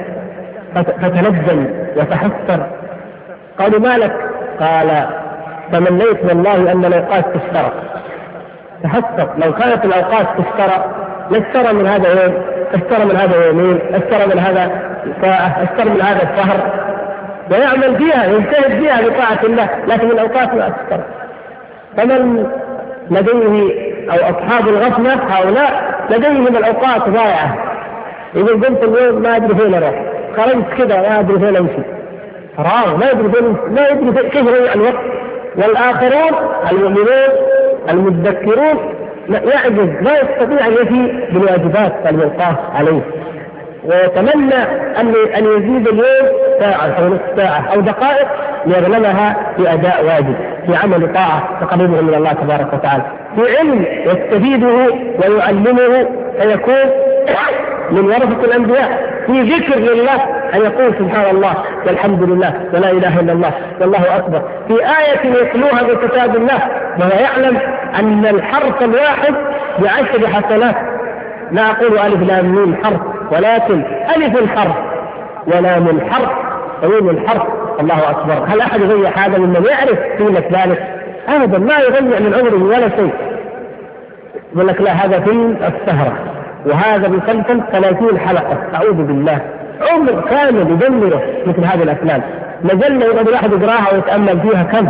فتنجم وتحسر. قالوا ما لك؟ قال تمنيت والله أن الأوقات تشترى. تحسر، لو كانت الأوقات تشترى لاشترى من هذا يوم، اشترى من هذا يومين، اشترى من هذا ساعة، اشترى من هذا الشهر، ويعمل فيها يجتهد فيها لطاعة الله، لكن الأوقات لا تشترى. فمن لديه أو أصحاب الغفلة هؤلاء لديهم الأوقات ضائعة. إذا قلت اليوم ما أدري فين أروح، خرجت كذا ما أدري فين أمشي، فراغ ما يدري فين، ما يدري كيف يضيع الوقت. والآخرون المؤمنون المذكرون يعجز، لا يستطيع أن يفي بالواجبات الملقاة عليه، ويتمنى أن أن يزيد اليوم ساعة أو نصف ساعة أو دقائق ليغنمها في أداء واجب، في عمل طاعة تقربه من الله تبارك وتعالى، في علم يستفيده ويعلمه فيكون من ورثة الأنبياء، في ذكر لله أن يقول سبحان الله والحمد لله ولا إله إلا الله والله أكبر، في آية يتلوها بكتاب الله وهو يعلم أن الحرف الواحد بعشر حسنات. لا أقول ألف لام ميم حرف، ولكن ألف الحرف ولام الحرف وميم الحرف. الله أكبر. هل أحد يضيع هذا ممن يعرف قيمة ذلك؟ أبدا، ما يضيع من عمره ولا شيء. يقول لك لا هذا فيلم السهرة وهذا مسلسل ثلاثين حلقة، أعوذ بالله، عمر كامل يدمره مثل هذه الأفلام. مجلة يقعد الواحد يقراها ويتأمل فيها كم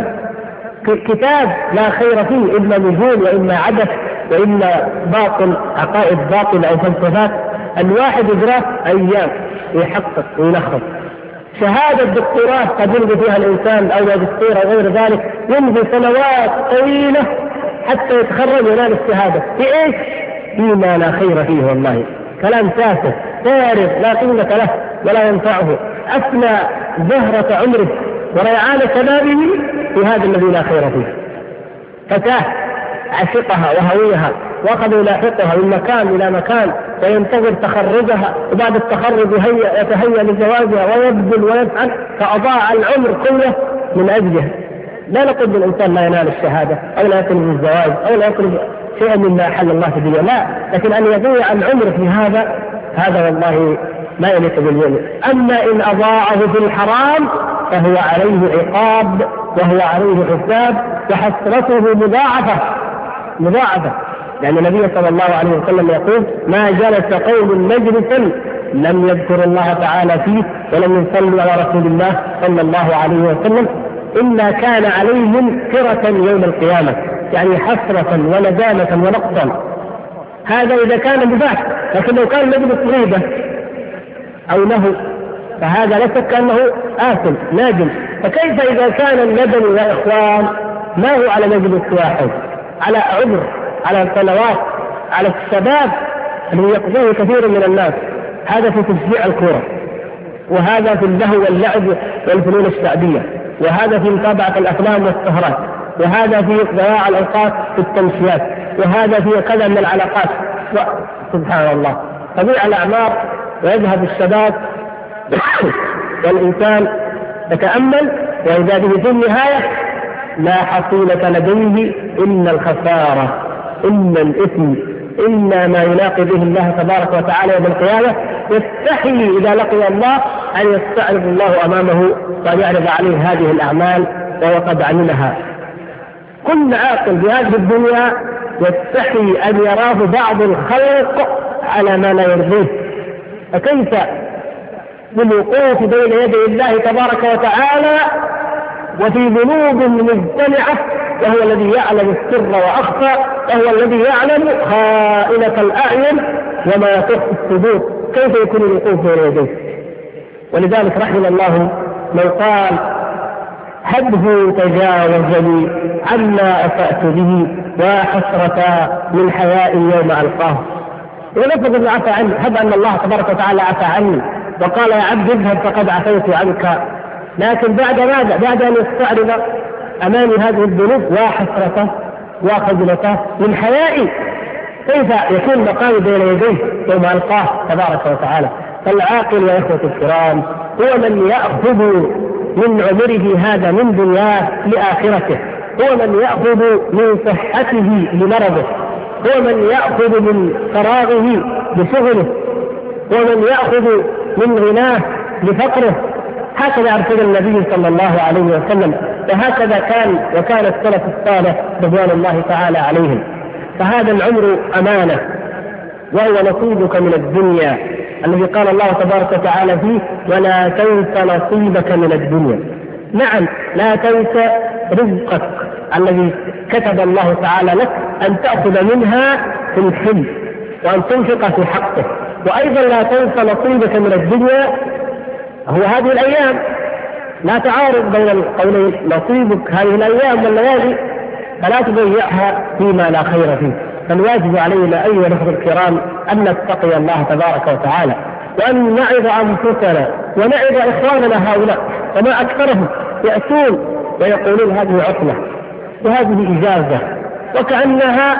كتاب لا خير فيه، إما نزول وإما عبث وإما باطل، عقائد باطل أو فلسفات. الواحد يقراه أيام ويحقق ويلخص. شهادة دكتوراه قد يلقي فيها الإنسان أو ماجستير أو غير ذلك، يمضي سنوات طويلة حتى يتخرج وينال الشهادة في إيش؟ فيما لا خير فيه، والله كلام تافه فارغ لا قيمة له ولا ينفعه. أفنى زهرة عمره وريعان شبابه في هذا الذي لا خير فيه. فتاة عشقها وهويها وأخذ يلاحقها من مكان إلى مكان وينتظر تخرجها، وبعد التخرج يتهيأ لزواجها ويبذل ويفعل، فأضاع العمر كله من أجله. لا نقول بالإنسان لا ينال الشهادة أو لا يطلب الزواج أو لا يطلب شيئا مما حل الله في الدنيا، لا، لكن أن يضيع العمر في هذا هذا والله ما يليق بالمؤمن. أما إن أضاعه في الحرام فهو عليه عقاب وهو عليه حساب وحسرته مضاعفة مضاعفة. يعني النبي صلى الله عليه وسلم يقول ما جلس قوم مجلسا لم يذكر الله تعالى فيه ولم يصلوا على رسول الله صلى الله عليه وسلم إلا كان عليهم كرة يوم القيامة، يعني حسرة وندامة ونقصا. هذا إذا كان مباح، لكن لو كان مجلس غيبة أو له فهذا لا شك أنه آثم نادم. فكيف إذا كان الندم يا إخوان ما هو على مجلس واحد، على عمر، على سنوات، على الشباب الذي يقضيه كثير من الناس؟ هذا في تشجيع الكرة، وهذا في اللهو واللعب والفنون الشعبية، وهذا في متابعة الأفلام والسهرات، وهذا في ضياع الأوقات في التمشيات، وهذا في كذا من العلاقات. سبحان الله، تضيع الأعمار ويذهب الشباب والإنسان يتأمل وإذا به في النهاية لا حصيلة لديه إلا الخسارة، إلا الإثم، إلا ما يلاقي به الله تبارك وتعالى يوم القيامة. يستحي إذا لقي الله أن يستعرض الله أمامه وأن يعرض عليه هذه الأعمال وهو قد عملها. كل عاقل بهذه الدنيا يستحي أن يراه بعض الخلق على ما لا يرضيه، فكيف بالوقوف بين يدي الله تبارك وتعالى وفي ذنوب مجتمعة، وهو الذي يعلم السر وأخفى، وهو الذي يعلم خائنة الأعين وما تخفي الصدور. كيف يكون الوقوف بين يديه؟ ولذلك رحم الله من قال حده تجاوز لي عما أسأت به وحسرة من حياء يوم ألقاه. ولفظ ابن عفى عني، هب أن الله تبارك وتعالى عفى عني وقال يا عبد اذهب فقد عفيت عنك، لكن بعد ماذا؟ بعد أن يستعرض أمام هذه الذنوب وحسرته وخجلته من حيائي. كيف يكون مقامي بين يديه يوم ألقاه تبارك وتعالى؟ فالعاقل يا إخوة الكرام هو من يأخذ من عمره هذا من دنياه لآخرته، هو من يأخذ من صحته لمرضه، هو من يأخذ من فراغه لشغله، هو من يأخذ من غناه لفقره. هكذا أرشد النبي صلى الله عليه وسلم، وهكذا كان وكان السلف الصالح رضوان الله تعالى عليهم. فهذا العمر أمانة، وهو نصيبك من الدنيا الذي قال الله تبارك وتعالى فيه ولا تنس نصيبك من الدنيا. نعم، لا تنس رزقك الذي كتب الله تعالى لك أن تأخذ منها في الحل وأن تنفق في حقه، وأيضا لا تنس نصيبك من الدنيا هو هذه الأيام. لا تعارض بين القولين، نصيبك هذه الأيام والليالي فلا تضيعها فيما لا خير فيه. فالواجب علينا أيها الأخوة الكرام أن نتقي الله تبارك وتعالى، وأن نعظ أنفسنا ونعظ إخواننا هؤلاء، وما أكثرهم يأتون ويقولون هذه عطلة وهذه إجازة، وكأنها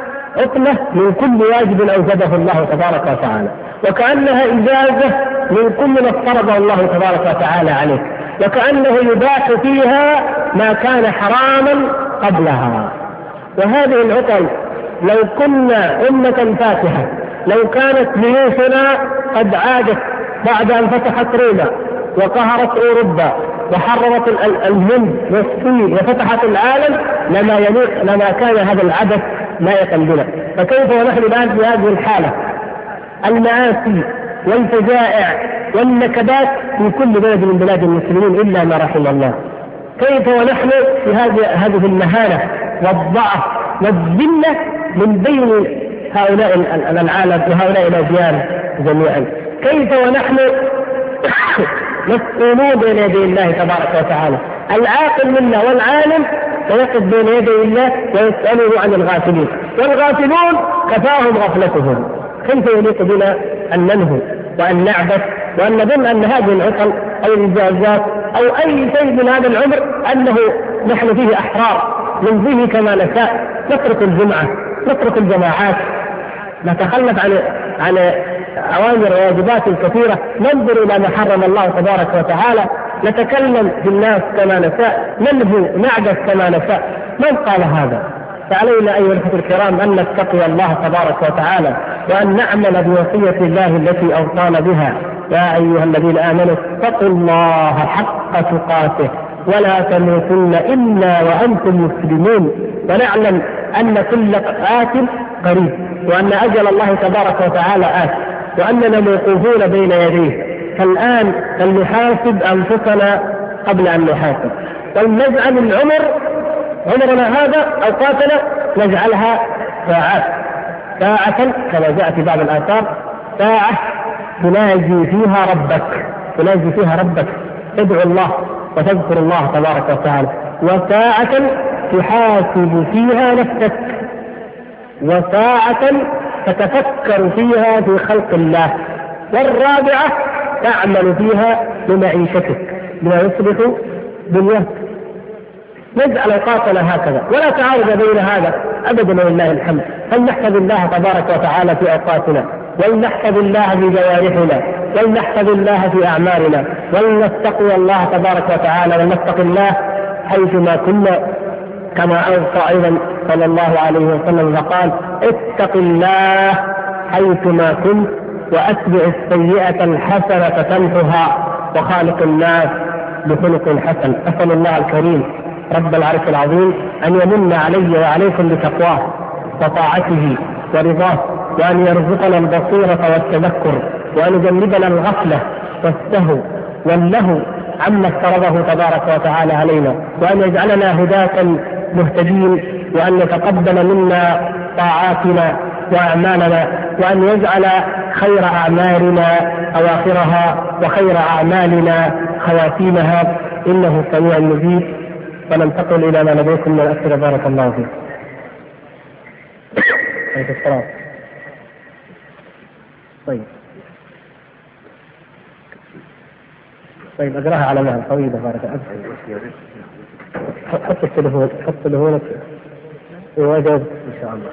عطلة من كل واجب أوجبه الله تبارك وتعالى، وكأنها إجازة من كل ما افترضه الله تبارك وتعالى عليك، وكأنه يباح فيها ما كان حراما قبلها. وهذه العطل لو كنا أمة فاتحة، لو كانت جيوشنا قد عادت بعد أن فتحت روما وقهرت أوروبا وحررت الهند والصين وفتحت العالم، لما يليق لما كان هذا العبث لا يقلنا. فكيف ونحن الآن في هذه الحالة؟ المآسي والفجائع والنكبات في كل بلد من بلاد المسلمين إلا ما رحم الله. كيف ونحن في هذه المهانة والضعف والذلة من بين هؤلاء العالم وهؤلاء الأديان جميعا؟ كيف ونحن مسؤولون بين يدي الله تبارك وتعالى؟ العاقل منا والعالم ويقف بين يدي الله ويسأله عن الغافلين، والغافلون كفاهم غفلتهم. كيف يليق بنا أن ننهو وأن نعبث وأن نظن أن هذه العطل أو الإجازات أو أي شيء من هذا العمر أنه نحن فيه أحرار نمضيه كما نشاء، نترك الجمعة، نترك الجماعات، نتخلف عن عن أوامر وواجبات كثيرة، ننظر إلى ما حرم الله تبارك وتعالى، نتكلم في الناس كما نشاء، نلهو نعبث كما نشاء. من قال هذا؟ فعلينا أيها الأخوة الكرام أن نتقي الله تبارك وتعالى وأن نعمل بوصية الله التي أوصانا بها: يا أيها الذين آمنوا اتقوا الله حق تقاته ولا تموتن إلا وأنتم مسلمون. ونعلم أن كل آت قريب، وأن أجل الله تبارك وتعالى آت، وأننا موقوفون بين يديه. فالآن فلنحاسب أنفسنا قبل أن نحاسب، ولنجعل العمر عمرنا هذا أوقاتنا نجعلها ساعات، ساعة كما جاء في بعض الآثار، ساعة تناجي فيها ربك، تناجي فيها ربك، تدعو الله وتذكر الله تبارك وتعالى، وساعة تحاسب فيها نفسك، وساعة تتفكر فيها في خلق الله، والرابعة تعمل فيها بمعيشتك بما يصلح دنياك. نجعل اوقاتنا هكذا ولا تعارض بين هذا ابدا ولله الحمد. فلنحفظ الله تبارك وتعالى في اوقاتنا، ولنحفظ الله في جوارحنا، ولنحفظ الله في اعمالنا، ولنتقي الله تبارك وتعالى، ونتقي الله حيثما كنا، كما اوصى ايضا صلى الله عليه وسلم فقال: اتق الله حيثما كنت واتبع السيئة الحسنة تمحها وخالق الناس بخلق حسن. اسال الله الكريم رب العرش العظيم أن يمن علي وعليكم بتقواه وطاعته ورضاه، وأن يرزقنا البصيرة والتذكر، وأن يجنبنا الغفلة والسهو واللهو عما افترضه تبارك وتعالى علينا، وأن يجعلنا هداة مهتدين، وأن يتقبل منا طاعاتنا وأعمالنا، وأن يجعل خير أعمالنا أواخرها وخير أعمالنا خواتيمها، إنه سميع مجيب. فننتقل إلى ما لديكم من الأسئلة. بارك الله فيك. عليك السلام. طيب طيب أقرأها على مهل طويلة. بارك الله فيك. حط التليفون، حط تليفونك وأجاوب إن شاء الله.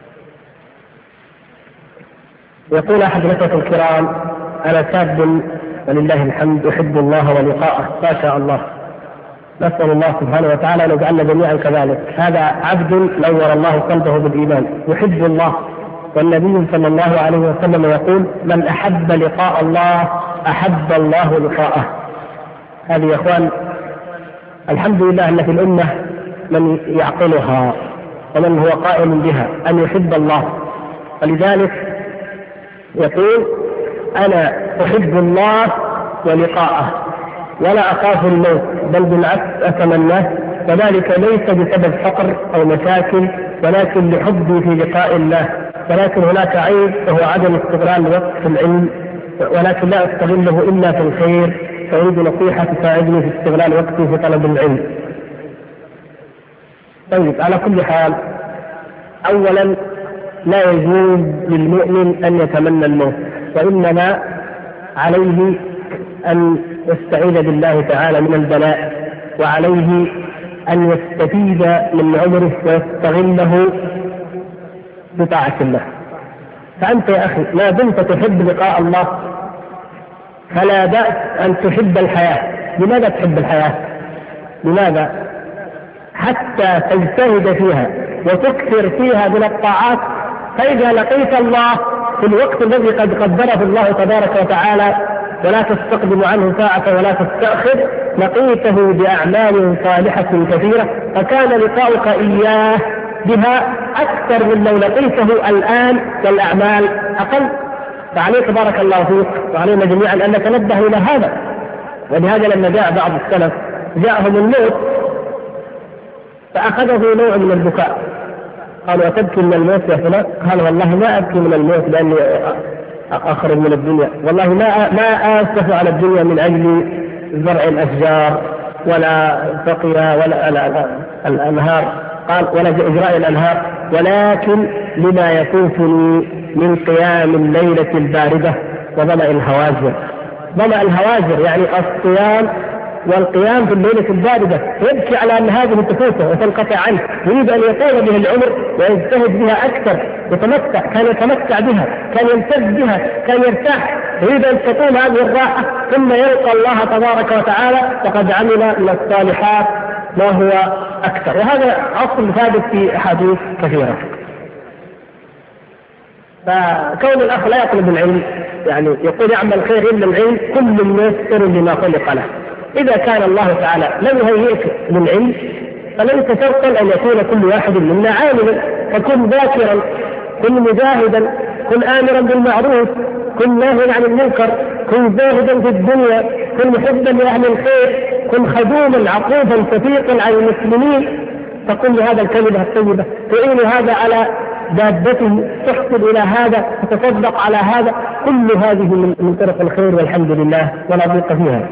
يقول أحد الأخوة الكرام: أنا شاب ولله الحمد أحب الله ولقاءه. ما شاء الله، نسأل الله سبحانه وتعالى أن يجعلنا جميعا كذلك. هذا عبد نور الله قلبه بالإيمان، يحب الله، والنبي صلى الله عليه وسلم يقول: من أحب لقاء الله أحب الله لقاءه. هذه يا إخوان الحمد لله أن في الأمة من يعقلها ومن هو قائم بها، أن يحب الله. ولذلك يقول: أنا أحب الله ولقاءه ولا أخاف الموت، بل بالعكس أتمناه، وذلك ليس بسبب فقر أو مشاكل، ولكن لحبي في لقاء الله. ولكن هناك عيب وهو عدم استغلال الوقت في العلم، ولكن لا أستغله إلا في الخير، فأريد نصيحة تساعدني في استغلال وقتي في طلب العلم. طيب، على كل حال، أولا لا يجوز للمؤمن أن يتمنى الموت، وإنما عليه أن يستعيذ بالله تعالى من البلاء، وعليه أن يستفيد من عمره ويستغله بطاعة الله. فأنت يا أخي ما دمت تحب لقاء الله فلا بأس أن تحب الحياة. لماذا تحب الحياة؟ لماذا؟ حتى تجتهد فيها وتكثر فيها من الطاعات، فإذا لقيت الله في الوقت الذي قد قدره الله تبارك وتعالى ولا تستقدم عنه ساعة ولا تستأخر، لقيته بأعمال صالحة كثيرة، فكان لقاؤك إياه بها أكثر من لو لقيته الآن والأعمال أقل. فعليك بارك الله فيك وعلينا جميعا أن نتنبه إلى هذا. ولهذا لما جاء بعض السلف جاءهم الموت فأخذه نوع من البكاء، قالوا: أتبكي من الموت يا فلان؟ قال: والله ما أبكي من الموت لأني أخرج من الدنيا، والله ما ما آسف على الدنيا من أجل زرع الأشجار ولا سقيا ولا الأنهار، قال: ولا إجراء الأنهار، ولكن لما يفوتني من قيام الليلة الباردة وظمأ الهواجر. ظمأ الهواجر يعني الصيام والقيام في الليلة الباردة، يبكي على أن هذه تفوته وتنقطع عنه، يريد أن يطول به العمر ويجتهد بها أكثر، يتمتع، كان يتمتع بها، كان يمتد بها، كان يرتاح، يريد أن تطول هذه الراحة ثم يلقى الله تبارك وتعالى وقد عمل من الصالحات ما هو أكثر. وهذا أصل ثابت في أحاديث كثيرة. فكون الأخ لا يطلب العلم، يعني يقول يعمل خير إلا العلم، كل ميسر لما خلق له. إذا كان الله تعالى لم يهيئك للعلم فليس شرطا أن يكون كل واحد منا عالما، فكن ذاكرا، كن مجاهدا، كن آمرا بالمعروف، كن ناهيا عن المنكر، كن زاهدا في الدنيا، كن محبا لأهل الخير، كن خدوما عقوبا شفيقا على المسلمين، تقول له هذا الكلمة الطيبة، تعين هذا على دابته، تحسن إلى هذا، تتصدق على هذا، كل هذه من طرق الخير والحمد لله ولا ضيق فيها.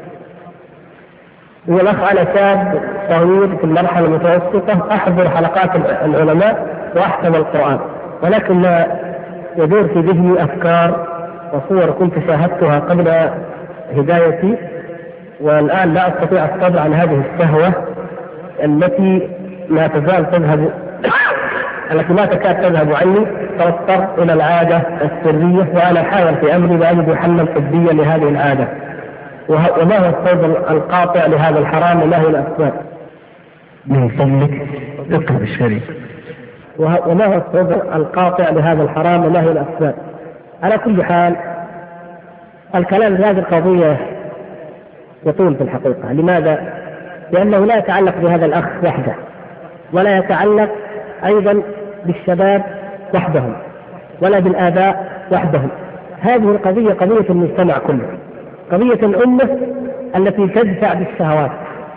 والأخ على شاب صغير في المرحلة المتوسطة أحضر حلقات العلماء وأحفظ القرآن، ولكن ما يدور في ذهني أفكار وصور كنت شاهدتها قبل هدايتي، والآن لا أستطيع الصبر عن هذه الشهوة التي لا تزال تذهب التي لا تكاد تذهب عني، فاضطر إلى العادة السرية، وأنا أحاول في أمري لأجد حلا طبيا لهذه العادة. وما هو السبب القاطع لهذا الحرام وما هي الأسباب؟ من فضلك اقرأ الشريف. وما هو السبب القاطع لهذا الحرام وما هي الأسباب؟ على كل حال الكلام في هذه القضية يطول في الحقيقة. لماذا؟ لأنه لا يتعلق بهذا الأخ وحده، ولا يتعلق أيضا بالشباب وحدهم، ولا بالآباء وحدهم. هذه القضية قضية المجتمع كله، قضية الأمة التي تدفع بالشهوات.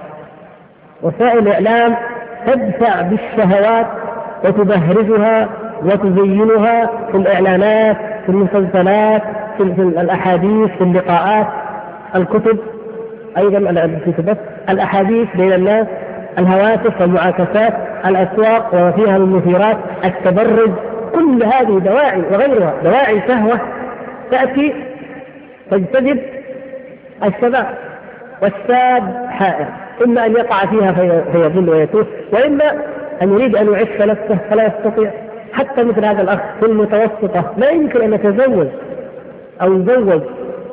وسائل الإعلام تدفع بالشهوات وتبهرجها وتزينها في الإعلانات، في المسلسلات، في الأحاديث، في اللقاءات، الكتب أيضا التي تبث، الأحاديث بين الناس، الهواتف والمعاكسات، الأسواق وما فيها من مثيرات، التبرج، كل هذه دواعي وغيرها دواعي شهوة تأتي تجتذب الشباب. والشاب حائر، إما أن يقع فيها فيضل ويتوه، وإما أن يريد أن يعف نفسه فلا يستطيع. حتى مثل هذا الأخ في المتوسطة لا يمكن أن يتزوج أو يزوج،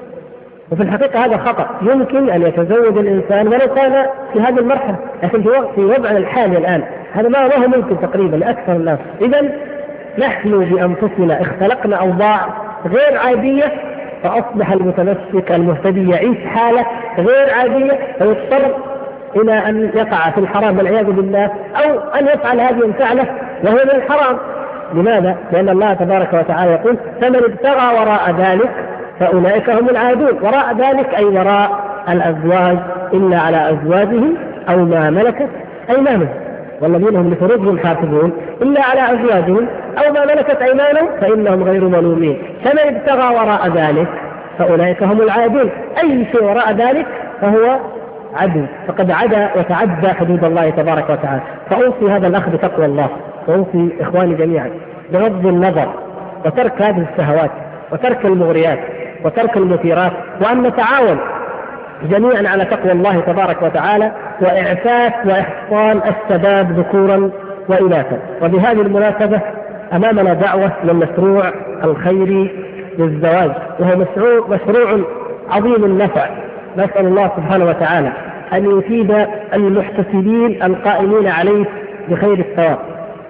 وفي الحقيقة هذا خطأ. يمكن أن يتزوج الإنسان ولو كان في هذه المرحلة، لكن في وضعنا الحالي الآن هذا ما هو ممكن تقريبا لأكثر الناس. إذن نحن بأنفسنا اختلقنا أوضاع غير عادية، فأصبح المتمسك المهتدي يعيش حالة غير عادية، فيضطر إلى أن يقع في الحرام والعياذ بالله، أو أن يفعل هذه الفعلة وهو من الحرام. لماذا؟ لأن الله تبارك وتعالى يقول: فمن ابتغى وراء ذلك فأولئك هم العادون. وراء ذلك أي وراء الأزواج إلا على أزواجهم أو ما ملكت أيمانهم، والذين هم لفروجهم حافظون إلا على أزواجهم أو ما ملكت أيمانهم فإنهم غير ملومين. فمن ابتغى وراء ذلك فأولئك هم العادون. أي شيء وراء ذلك فهو عدو، فقد عدا وتعدى حدود الله تبارك وتعالى. فأوصي هذا الأخ بتقوى الله، وأوصي إخواني جميعا بغض النظر وترك هذه الشهوات وترك المغريات وترك المثيرات، وأن نتعاون جميعا على تقوى الله تبارك وتعالى وإعفاف وإحصان الشباب ذكورا وإناثا. وبهذه المناسبة أمامنا دعوة للمشروع الخيري للزواج، وهو مشروع, مشروع عظيم النفع. نسأل الله سبحانه وتعالى أن يفيد المحتسبين القائمين عليه بخير الثواب،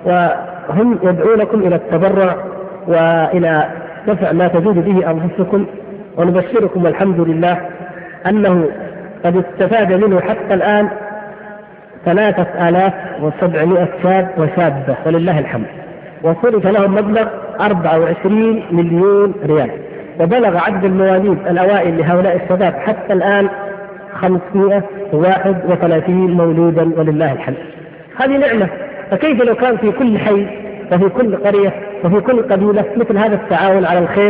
وهم يدعونكم إلى التبرع وإلى دفع ما تجود به أنفسكم. ونبشركم والحمد لله أنه قد استفاد منه حتى الآن ثلاثة آلاف وسبعمائة شاب وشابة ولله الحمد، وصرف لهم مبلغ أربعة وعشرين مليون ريال، وبلغ عدد المواليد الأوائل لهؤلاء الشباب حتى الآن خمسمائة وواحد وثلاثين مولودا ولله الحمد. هذه نعمة. فكيف لو كان في كل حي وفي كل قرية وفي كل قبيلة مثل هذا التعاون على الخير؟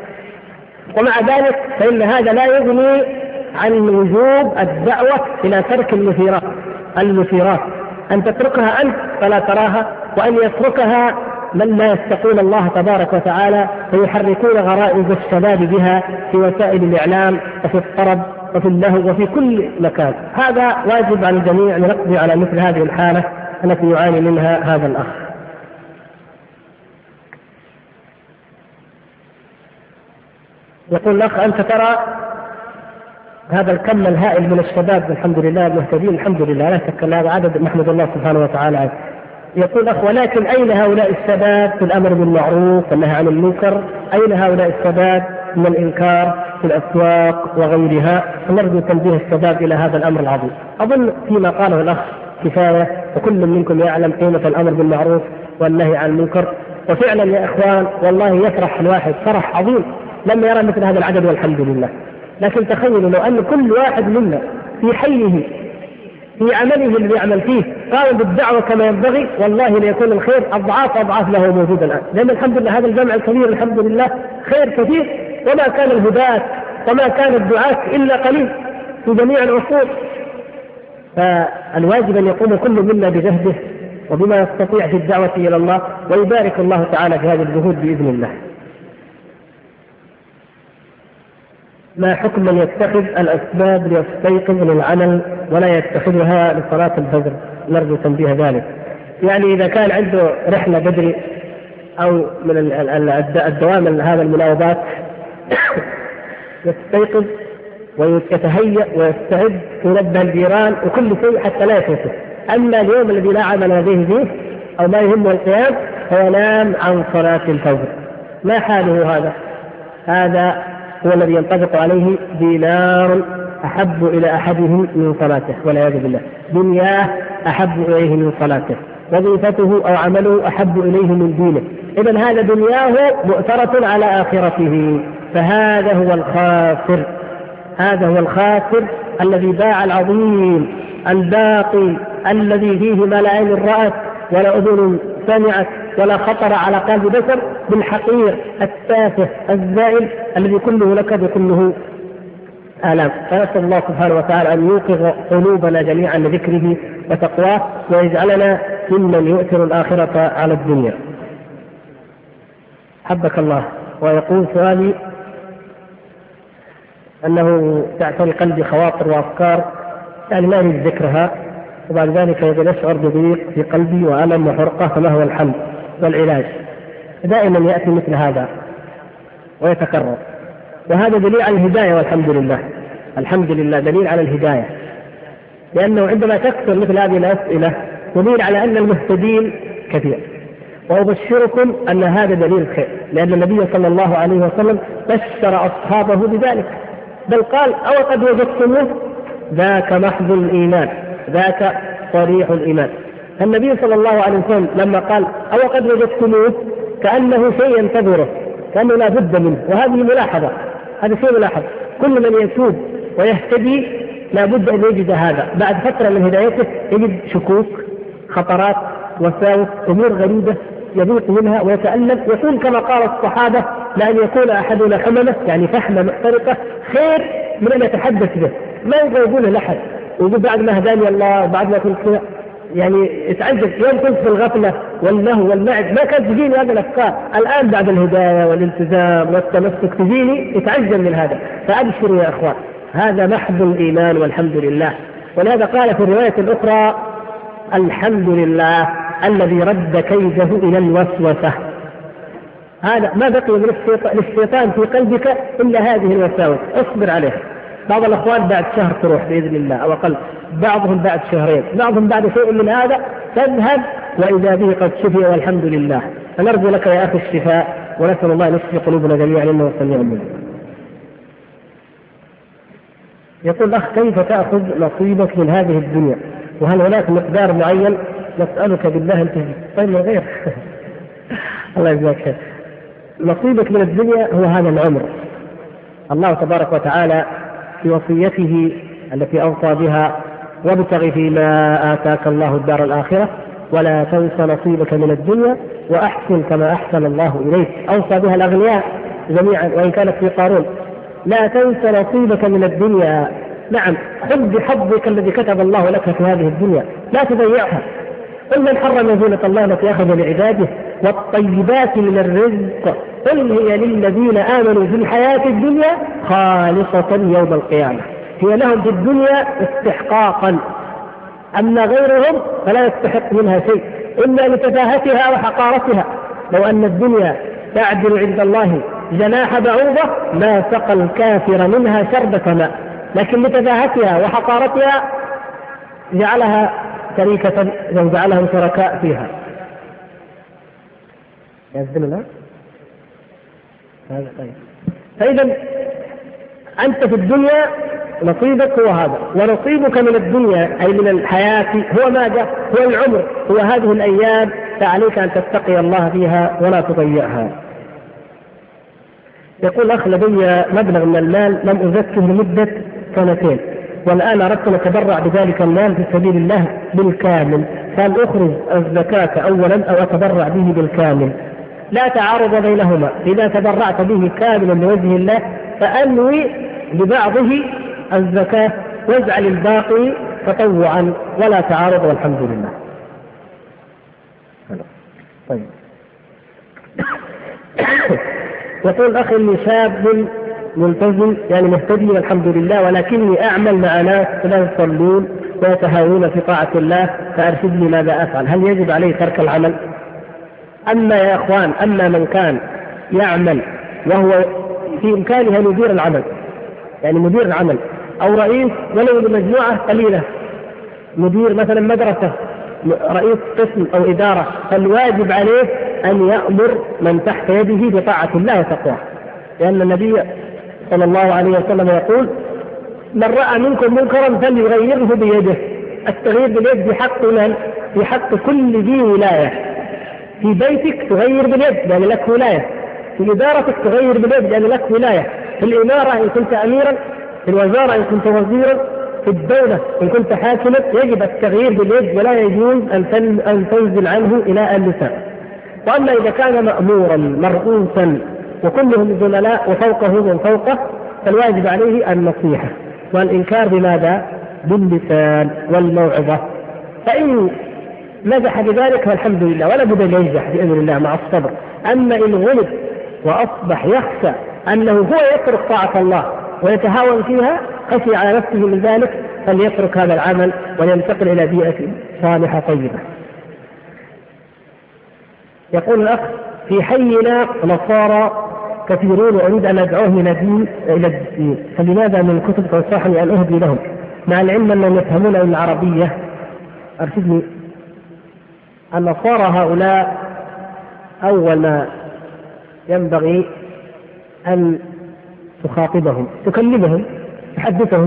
ومع ذلك فإن هذا لا يغني عن وجوب الدعوة إلى ترك المثيرات المثيرات أن تتركها أنت فلا تراها، وأن يتركها من لا يتقون الله تبارك وتعالى فيحركون غرائز الشباب بها في وسائل الإعلام وفي الطرب وفي اللهو وفي كل مكان. هذا واجب على الجميع لنقضي على مثل هذه الحالة التي يعاني منها هذا الأخ. يقول الأخ: أنت ترى هذا الكم الهائل من الشباب الحمد لله المهتدين الحمد لله، لا شك أن هذا عدد نحمد الله سبحانه وتعالى عنه. يقول أخ: ولكن أين هؤلاء الشباب في الأمر بالمعروف والنهي عن المنكر؟ أين هؤلاء الشباب من الإنكار في الأسواق وغيرها؟ فنرجو تنبيه الشباب إلى هذا الأمر العظيم. أظن فيما قاله الأخ كفاية، وكل منكم يعلم قيمة الأمر بالمعروف والنهي عن المنكر. وفعلا يا إخوان والله يفرح الواحد فرح عظيم لما يرى مثل هذا العدد والحمد لله. لكن تخيلوا لو أن كل واحد منا في حيه في عمله الذي يعمل فيه قام بالدعوة كما ينبغي، والله ليكون الخير أضعاف أضعاف له موجود الآن. لأن الحمد لله هذا الجمع الكبير الحمد لله خير كثير، وما كان الهداة وما كان الدعاة إلا قليل في جميع العصور. فالواجب أن يقوم كل منا بجهده وبما يستطيع في الدعوة إلى الله، ويبارك الله تعالى في هذه الجهود بإذن الله. ما حكم من يتخذ الأسباب ليستيقظ للعمل ولا يتخذها لصلاة الفجر؟ نرجو تنبيه ذلك. يعني إذا كان عنده رحلة بدري أو من الدوام هذا المناوبات يستيقظ ويتهيأ ويستعد وينبه الجيران وكل شيء حتى لا يفوته. أما اليوم الذي لا عمل لديه فيه أو ما يهمه القيام فينام عن صلاة الفجر، ما حاله هذا؟ هذا هو الذي ينطبق عليه دينار أحب إلى أحدهم من صلاته والعياذ بالله، دنياه أحب إليه من صلاته، وظيفته أو عمله أحب إليه من دينه. إذن هذا دنياه مؤثرة على آخرته، فهذا هو الخاسر. هذا هو الخاسر الذي باع العظيم الباقي الذي فيه ما لا عين رأت ولا أذن سمعت ولا خطر على قلب بشر بالحقير التافه الزائل الذي كله لك وكله آلام. فنسأل الله سبحانه وتعالى أن يوقظ قلوبنا جميعا لذكره وتقواه ويجعلنا ممن يؤثر الآخرة على الدنيا. حبك الله. ويقول سؤالي أنه تعتري قلبي خواطر وأفكار يعني ما أريد ذكرها، وبعد ذلك يجب أشعر بضيق في قلبي وألم وحرقة، فما هو الحل والعلاج؟ دائما يأتي مثل هذا ويتكرر، وهذا دليل على الهداية والحمد لله. الحمد لله دليل على الهداية، لأنه عندما تكثر مثل هذه الأسئلة دليل على أن المهتدين كثير. وأبشركم أن هذا دليل خير، لأن النبي صلى الله عليه وسلم بشر أصحابه بذلك، بل قال أو قد وجدتموه ذاك محض الإيمان، ذاك صريح الإيمان. النبي صلى الله عليه وسلم لما قال أو قد وجدتموه كأنه شيء ينتظره، كأنه لا بد منه. وهذه ملاحظة، هذا شيء ملاحظ، كل من يتوب ويهتدي لا بد أن يجد هذا بعد فترة من هدايته، يجد شكوك، خطرات، وساوس، أمور غريبة يذوق منها ويتألم. يقول كما قال الصحابة لأن يكون أحدنا حممة يعني فحمة محترقة خير من أن يتحدث به، ما يبغى يقوله لأحد. ويقول بعد ما هداني الله بعد ما كنت يعني اتعجب يوم كنت في الغفلة واللهو واللعب ما كانت تجيني هذه الأفكار، الآن بعد الهداية والالتزام والتمسك تجيني، اتعجب من هذا. فأبشروا يا أخوان، هذا محض الإيمان والحمد لله. ولهذا قال في الرواية الأخرى الحمد لله الذي رد كيده إلى الوسوسة. هذا ما بقي من الشيطان في قلبك إلا هذه الوساوس، اصبر عليها. بعض الأخوان بعد شهر تروح بإذن الله أو أقل، بعضهم بعد شهرين، بعضهم بعد شيء من هذا تذهب وإذا به قد شفي والحمد لله. فنرجو لك يا أخي الشفاء، ونسأل الله أن يشفي قلوبنا جميعا إنه سميع مجيب. يقول أخ كيف تأخذ نصيبك من هذه الدنيا؟ وهل هناك مقدار معين؟ نسألك بالله أن تجد. طيب من غير الله يجزاك خير. نصيبك من الدنيا هو هذا العمر. الله تبارك وتعالى في وصيته التي أوصى بها وابتغ فيما آتاك الله الدار الآخرة ولا تنس نصيبك من الدنيا وأحسن كما أحسن الله إليك. أوصى بها الأغنياء جميعا وإن كانت في قارون. لا تنس نصيبك من الدنيا. نعم، خذ بحظك الذي كتب الله لك في هذه الدنيا، لا تضيعها. قل من حرم زينة الله التي أخذ لعباده والطيبات من الرزق قل هي للذين آمنوا في الحياة الدنيا خالصة يوم القيامة. هي لهم في الدنيا استحقاقا، أما غيرهم فلا يستحق منها شيء إلا لتفاهتها وحقارتها. لو أن الدنيا تعدل عند الله جناح بعوضة ما سقى الكافر منها شربة ماء، لكن لتفاهتها وحقارتها جعلها شريكة وجعلهم شركاء فيها. يزدن الله هذا طيب. فإذا أنت في الدنيا نصيبك هو هذا، ونصيبك من الدنيا أي من الحياة هو ماذا؟ هو العمر، هو هذه الأيام، فعليك أن تتقي الله فيها ولا تضيعها. يقول أخ لدي مبلغ من المال لم أزكه لمدة سنتين، والآن أردت أن أتبرع بذلك المال في سبيل الله بالكامل، فهل أخرج الزكاة أولا أو أتبرع به بالكامل؟ لا تعارض بينهما، إذا تبرعت به كاملا لوجه الله فأنوي ببعضه الزكاة واجعل الباقي تطوعا، ولا تعارض والحمد لله. طيب. يقول أخي إني شاب ملتزم يعني مهتدي والحمد لله، ولكني أعمل مع ناس لا يصلون ويتهاونون في طاعة الله، فأرشدني ماذا أفعل؟ هل يجب عليه ترك العمل؟ أما يا أخوان، أما من كان يعمل وهو في إمكانه أن يدير العمل، يعني مدير العمل أو رئيس ولو لمجموعة قليلة، مدير مثلا مدرسة، رئيس قسم أو إدارة، فالواجب عليه أن يأمر من تحت يده بطاعة الله وتقواه، لأن النبي صلى الله عليه وسلم يقول: من رأى منكم منكرا فليغيره بيده. التغيير باليد بحق من؟ بحق كل ذي ولاية. في بيتك تغير باليد لأن لك ولاية، في إدارتك تغير باليد لأن لك ولاية، في الإمارة إن كنت أميرا، في الوزارة إن كنت وزيرا، في الدولة إن كنت حاكما، يجب التغيير باليد ولا يجوز أن تنزل عنه إلى اللسان. وأما إذا كان مأمورا مرؤوسا وكلهم زملاء وفوقه من فوقه، فالواجب عليه النصيحة والإنكار بماذا؟ باللسان والموعظة. فإن نجح بذلك فالحمد لله، ولا بد أن ينجح بإذن الله مع الصبر. أما إن غلب وأصبح يخشى أنه هو يترك طاعة الله ويتهاون فيها، خشي على نفسه من ذلك، فليترك هذا العمل وينتقل إلى بيئة صالحة طيبة. يقول الأخ: في حينا نصارى كثيرون وأريد أن أدعوهم إلى الدين إلى الدين، فلماذا من كتب تنصحني أن أهدي لهم مع العلم أنهم يفهمون العربية؟ أرشدني. النصارى هؤلاء أول ما ينبغي أن تخاطبهم، تكلمهم، تحدثهم،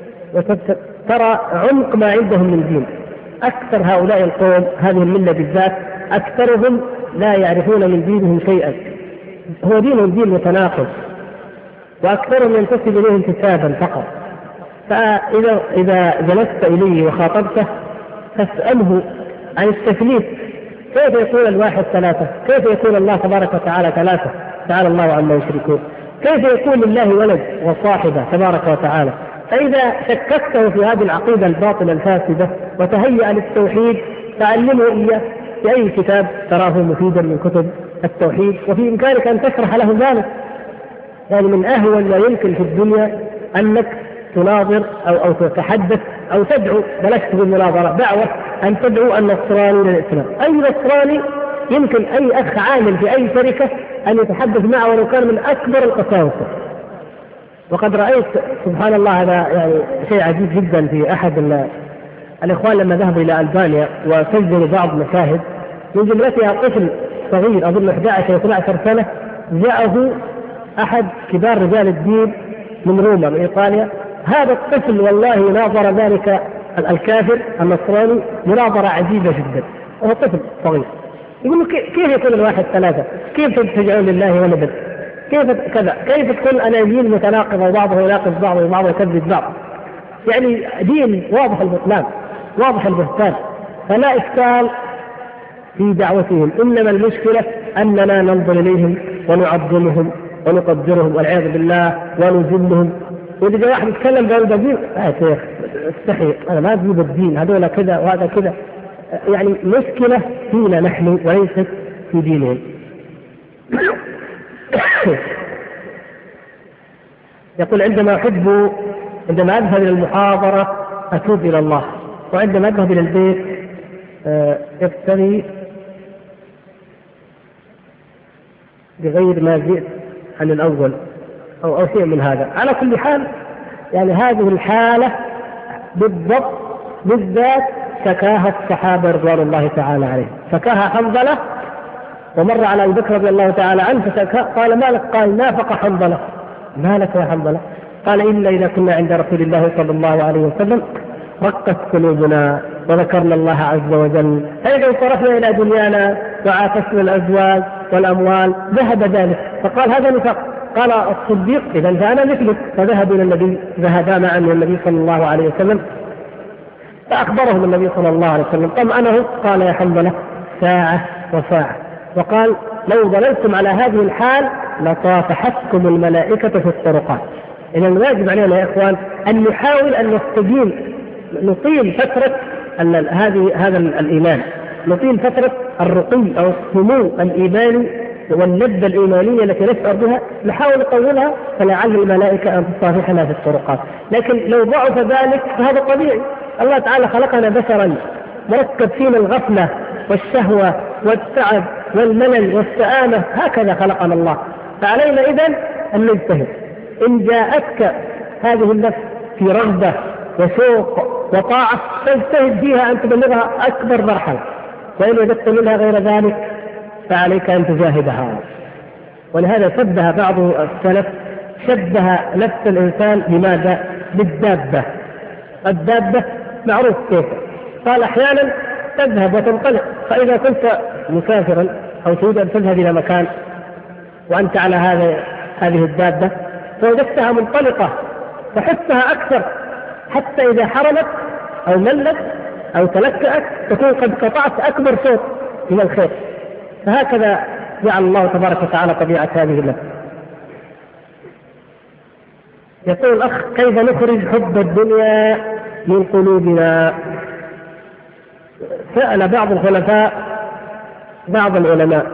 وترى عمق ما عندهم من دين. أكثر هؤلاء القوم، هذه الملة بالذات، أكثرهم لا يعرفون من دينهم شيئا، هو دينهم دين متناقض، وأكثرهم ينتسب إليه انتسابا فقط. فإذا إذا جلست إليه وخاطبته فاسأله عن التثليث، كيف يقول الواحد ثلاثة؟ كيف يقول الله تبارك وتعالى ثلاثة؟ تعالى الله عما يشركون. كيف يكون لله ولد وصاحبة تبارك وتعالى؟ فإذا شككته في هذه العقيدة الباطلة الفاسدة وتهيأ للتوحيد، تعلمه إياه في أي كتاب تراه مفيدا من كتب التوحيد، وفي إمكانك أن تشرح له ذلك. يعني من أهون ما يمكن في الدنيا أنك تناظر أو أو تتحدث أو تدعو، بلاش تقول مناظرة، دعوة، أن تدعو النصراني للإسلام. أي نصراني يمكن أي أخ عامل في أي شركة أن يتحدث معه ولو كان من أكبر القساوسة. وقد رأيت سبحان الله هذا يعني شيء عجيب جدا في أحد الإخوان لما ذهبوا إلى ألبانيا وسجلوا بعض مشاهد، من جملتها طفل صغير أظن أحد عشر اثني عشر سنة، جاءه أحد كبار رجال الدين من روما من إيطاليا. هذا الطفل والله ناظر ذلك الكافر النصراني مناظرة عجيبة جدا، وهو طفل صغير. يقول له كيف يكون الواحد ثلاثة؟ كيف تجعلون لله ولدا؟ كيف كذا؟ كيف تكون أناجيل متناقضة وبعضها يناقض بعض وبعضها يكذب بعض؟ يعني دين واضح البطلان، واضح البهتان، فلا إشكال في دعوتهم. إنما المشكلة أننا ننظر إليهم ونعظمهم ونقدرهم والعياذ بالله ونذلهم. وإذا جاء واحد يتكلم قال ده دين، يا شيخ استحي، أنا ما أجيب الدين، هذول كذا وهذا كذا. يعني مشكلة فينا نحن وليست في دينهم. يقول: عندما أحب عندما أذهب إلى المحاضرة أتوب إلى الله، وعندما أذهب إلى البيت أبتغي بغير ما جئت عن الأول أو أو شيء من هذا. على كل حال يعني هذه الحالة بالضبط بالذات شكاها الصحابة رضوان الله تعالى عليهم، شكاها حنظلة، ومر على أبي بكر رضي الله تعالى عنه فشكا، قال: ما لك؟ قال: نافق حنظلة. ما لك يا حنظلة؟ قال: إلا إذا كنا عند رسول الله صلى الله عليه وسلم رقت قلوبنا وذكرنا الله عز وجل، فإذا انصرفنا إلى دنيانا وعاكسنا الأزواج والأموال ذهب ذلك. فقال: هذا نفاق. قال الصديق إذا فأنا مثلك، فذهبوا إلى النبي، ذهبا معا إلى النبي صلى الله عليه وسلم فأخبرهم النبي صلى الله عليه وسلم طمأنه، قال يا حنظلة ساعة وساعة، وقال لو ظللتم على هذه الحال لصافحتكم الملائكة في الطرقات. إذا الواجب علينا يا إخوان أن نحاول أن نستدين نطيل فترة هذه هذا الإيمان، نطيل فترة الرقي أو السمو الإيماني واللذة الإيمانية التي نشعر بها، نحاول نطولها فلعل الملائكة أن تصافحنا في الطرقات. لكن لو ضعف ذلك فهذا طبيعي، الله تعالى خلقنا بشرا مركب فينا الغفلة والشهوة والتعب والملل والسآمة، هكذا خلقنا الله. فعلينا إذن أن نجتهد. إن جاءتك هذه النفس في رغبة وشوق وطاعة فاجتهد فيها أن تبلغها أكبر مرحلة، وإن وجدت منها غير ذلك فعليك أن تجاهدها. ولهذا شبه بعض السلف شبه نفس الإنسان بماذا؟ بالدابة. الدابة معروف كيف، قال أحيانا تذهب وتنطلق، فإذا كنت مسافرا أو تريد أن تذهب إلى مكان وأنت على هذا هذه الدابة فوجدتها منطلقة فحثها أكثر، حتى إذا حرمت أو ملت أو تلكأت تكون قد قطعت أكبر شوط من الخير. فهكذا جعل الله تبارك وتعالى طبيعة هذه النفس. يقول الأخ كيف نخرج حب الدنيا من قلوبنا؟ سأل بعض الخلفاء بعض العلماء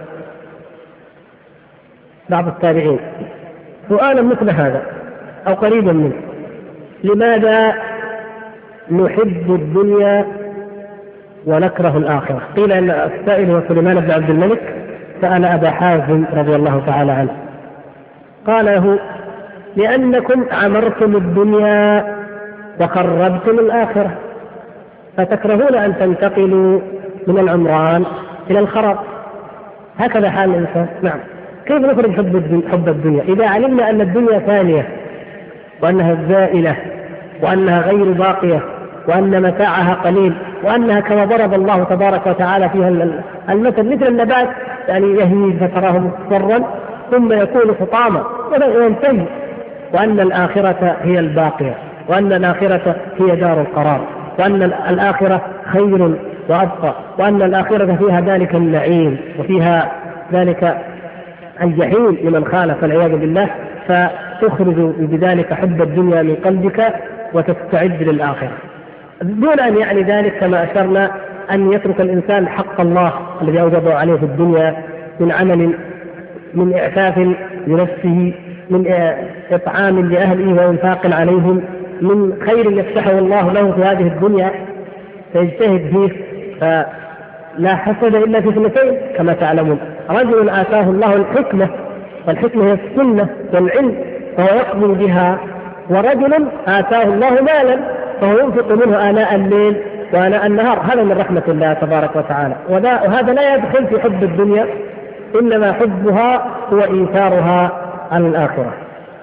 بعض التابعين سؤالا مثل هذا أو قريبا منه: لماذا نحب الدنيا ونكره الآخرة؟ قيل أن السائل هو سليمان بن عبد الملك، سأل أبا حازم رضي الله تعالى عنه، قال له: لأنكم عمرتم الدنيا وخربتم الآخرة، فتكرهون أن تنتقلوا من العمران إلى الخراب. هكذا حال الإنسان. نعم. كيف نخرج حب الدنيا إذا علمنا أن الدنيا ثانية وأنها زائلة وأنها غير باقية وأن متاعها قليل وأنها كما ضرب الله تبارك وتعالى فيها المثل مثل النبات، يعني يهيج فتراه مصفرا ثم يكون حطاما وينتهي، وأن الآخرة هي الباقية، وأن الآخرة هي دار القرار، وأن الآخرة خير وأبقى، وأن الآخرة فيها ذلك النعيم وفيها ذلك الجحيم لمن خالف والعياذ بالله. فتخرج بذلك حب الدنيا من قلبك وتستعد للآخرة، دون أن يعني ذلك كما أشرنا أن يترك الإنسان حق الله الذي أوجبه عليه في الدنيا من عمل، من إعفاف لنفسه، من إطعام لأهله وإنفاق عليهم، من خير يفتحه الله له في هذه الدنيا فيجتهد فيه. فلا حسد إلا في اثنتين كما تعلمون: رجل آتاه الله الحكمة، والحكمة هي السنة والعلم فهو يقضي بها، ورجل آتاه الله مالا فهو ينفق منه آناء الليل وآناء النهار. هذا من رحمة الله تبارك وتعالى، وهذا لا يدخل في حب الدنيا، إنما حبها هو إيثارها على الآخرة.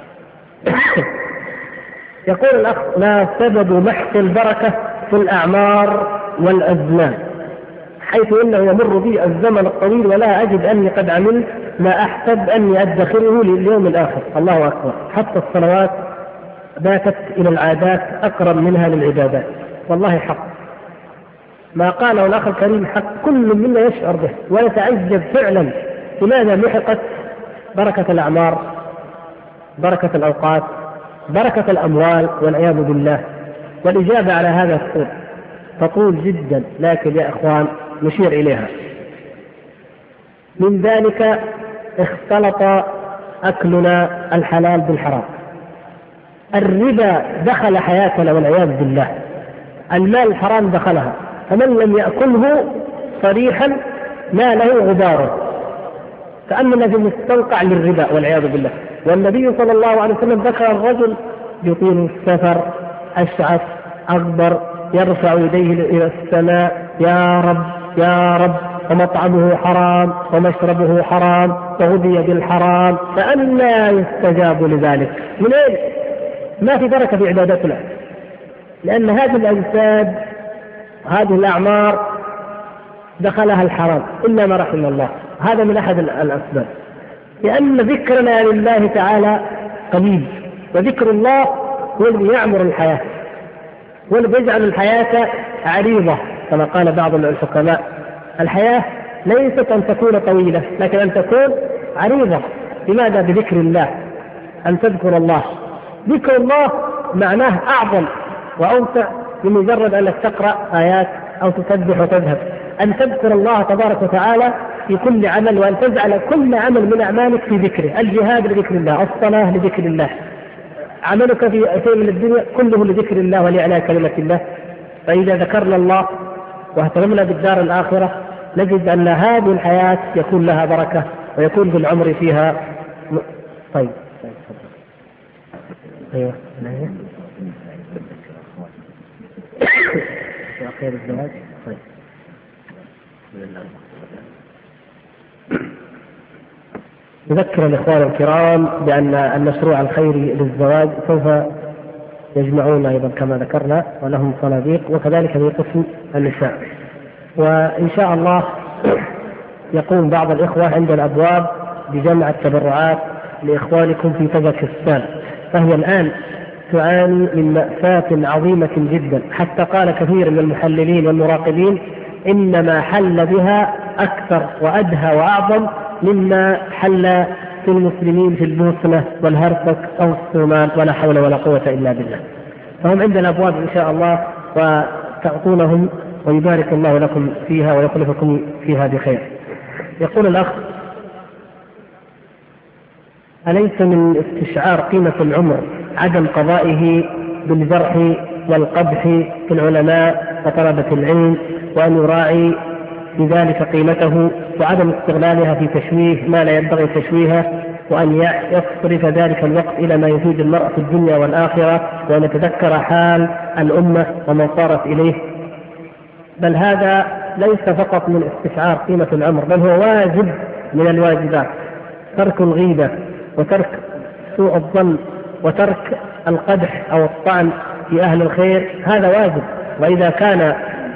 يقول الأخ: ما سبب محق البركة في الأعمار والأزمان، حيث إنه يمر بي الزمن الطويل ولا أجد أني قد عملت ما أحسب أني أدخره لليوم الآخر؟ الله أكبر، حتى الصلوات باتت إلى العادات أقرب منها للعبادات. والله حق ما قاله الأخ الكريم، حق كل منا يشعر به ويتعجب فعلا لماذا محقت بركة الأعمار، بركة الأوقات، بركة الأموال والعياذ بالله. والإجابة على هذا السؤال تطول جدا، لكن يا إخوان نشير إليها. من ذلك اختلط أكلنا الحلال بالحرام، الربا دخل حياتنا والعياذ بالله، المال الحرام دخلها، فمن لم يأكله صريحا ما له غباره، كأننا في مستنقع للربا والعياذ بالله. والنبي صلى الله عليه وسلم ذكر الرجل يطيل السفر أشعث أغبر يرفع يديه إلى السماء: يا رب يا رب، ومطعمه حرام ومشربه حرام وغذي بالحرام، فأنى يستجاب لذلك؟ من أين؟ ما في بركة في عبادتنا، لأن هذه الأجساد هذه الأعمار دخلها الحرام إلا ما رحم الله. هذا من أحد الأسباب. لأن ذكرنا لله تعالى قليل، وذكر الله هو الذي يعمر الحياة، هو الذي يجعل الحياة عريضة كما قال بعض الحكماء. الحياة ليست أن تكون طويلة لكن أن تكون عريضة. لماذا؟ بذكر الله، أن تذكر الله. ذكر الله معناه أعظم وأوسع من مجرد أنك تقرأ آيات أو تسبح وتذهب. أن تذكر الله تبارك وتعالى في كل عمل، وأن تجعل كل عمل من أعمالك في ذكره. الجهاد لذكر الله، الصلاة لذكر الله، عملك في شيء من الدنيا كله لذكر الله ولإعلاء كلمة الله. فإذا ذكرنا الله واهتممنا بالدار الآخرة نجد أن هذه الحياة يكون لها بركة ويكون بالعمر فيها م... طيب ايوه خير الزواج. طيب نذكر الإخوان الكرام بأن المشروع الخيري للزواج سوف يجمعون أيضا كما ذكرنا، ولهم صناديق، وكذلك في قسم النساء. وإن شاء الله يقوم بعض الإخوة عند الأبواب بجمع التبرعات لإخوانكم في تاجكستان، فهي الآن تعاني من مأساة عظيمة جدا، حتى قال كثير من المحللين والمراقبين إن ما حل بها أكثر وأدهى وأعظم مما حل في المسلمين في البوسنة والهرسك أو الصومال، ولا حول ولا قوة إلا بالله. فهم عند الأبواب إن شاء الله، وتعطونهم ويبارك الله لكم فيها ويخلفكم فيها بخير. يقول الأخ: أليس من استشعار قيمة العمر عدم قضائه بالجرح والقبح في العلماء وطلبة العلم، وأن يراعي بذلك قيمته وعدم استغلالها في تشويه ما لا ينبغي تشويهه، وأن يصرف ذلك الوقت إلى ما يفيد المرء في الدنيا والآخرة، وأن يتذكر حال الأمة ومن صارت إليه؟ بل هذا ليس فقط من استشعار قيمة العمر، بل هو واجب من الواجبات. ترك الغيبة وترك سوء الظن وترك القدح أو الطعن في أهل الخير، هذا واجب. وإذا كان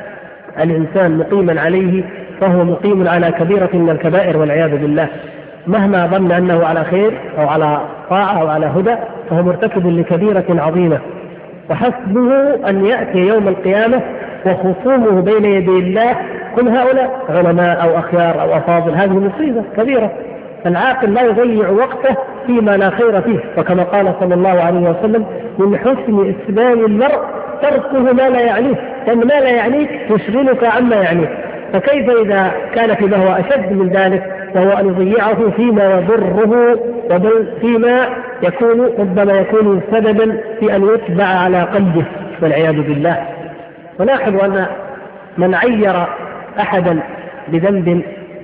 الإنسان مقيما عليه فهو مقيم على كبيرة من الكبائر والعياذ بالله، مهما ظن أنه على خير أو على طاعة أو على هدى فهو مرتكب لكبيرة عظيمة. وحسبه أن يأتي يوم القيامة وخصومه بين يدي الله كل هؤلاء علماء أو أخيار أو أفاضل. هذه مصيبة كبيرة. العاقل لا يضيع وقته فيما لا خير فيه، وكما قال صلى الله عليه وسلم: من حسن إسلام المرء تركه ما لا يعنيه، لأن ما لا يعنيك يشغلك عما يعنيك. فكيف إذا كان في هو أشد من ذلك، وهو أن يضيعه فيما يضره وبل فيما يكون ربما يكون سببا في أن يتبع على قلبه والعياذ بالله. ونلاحظ أن من عير أحدا بذنب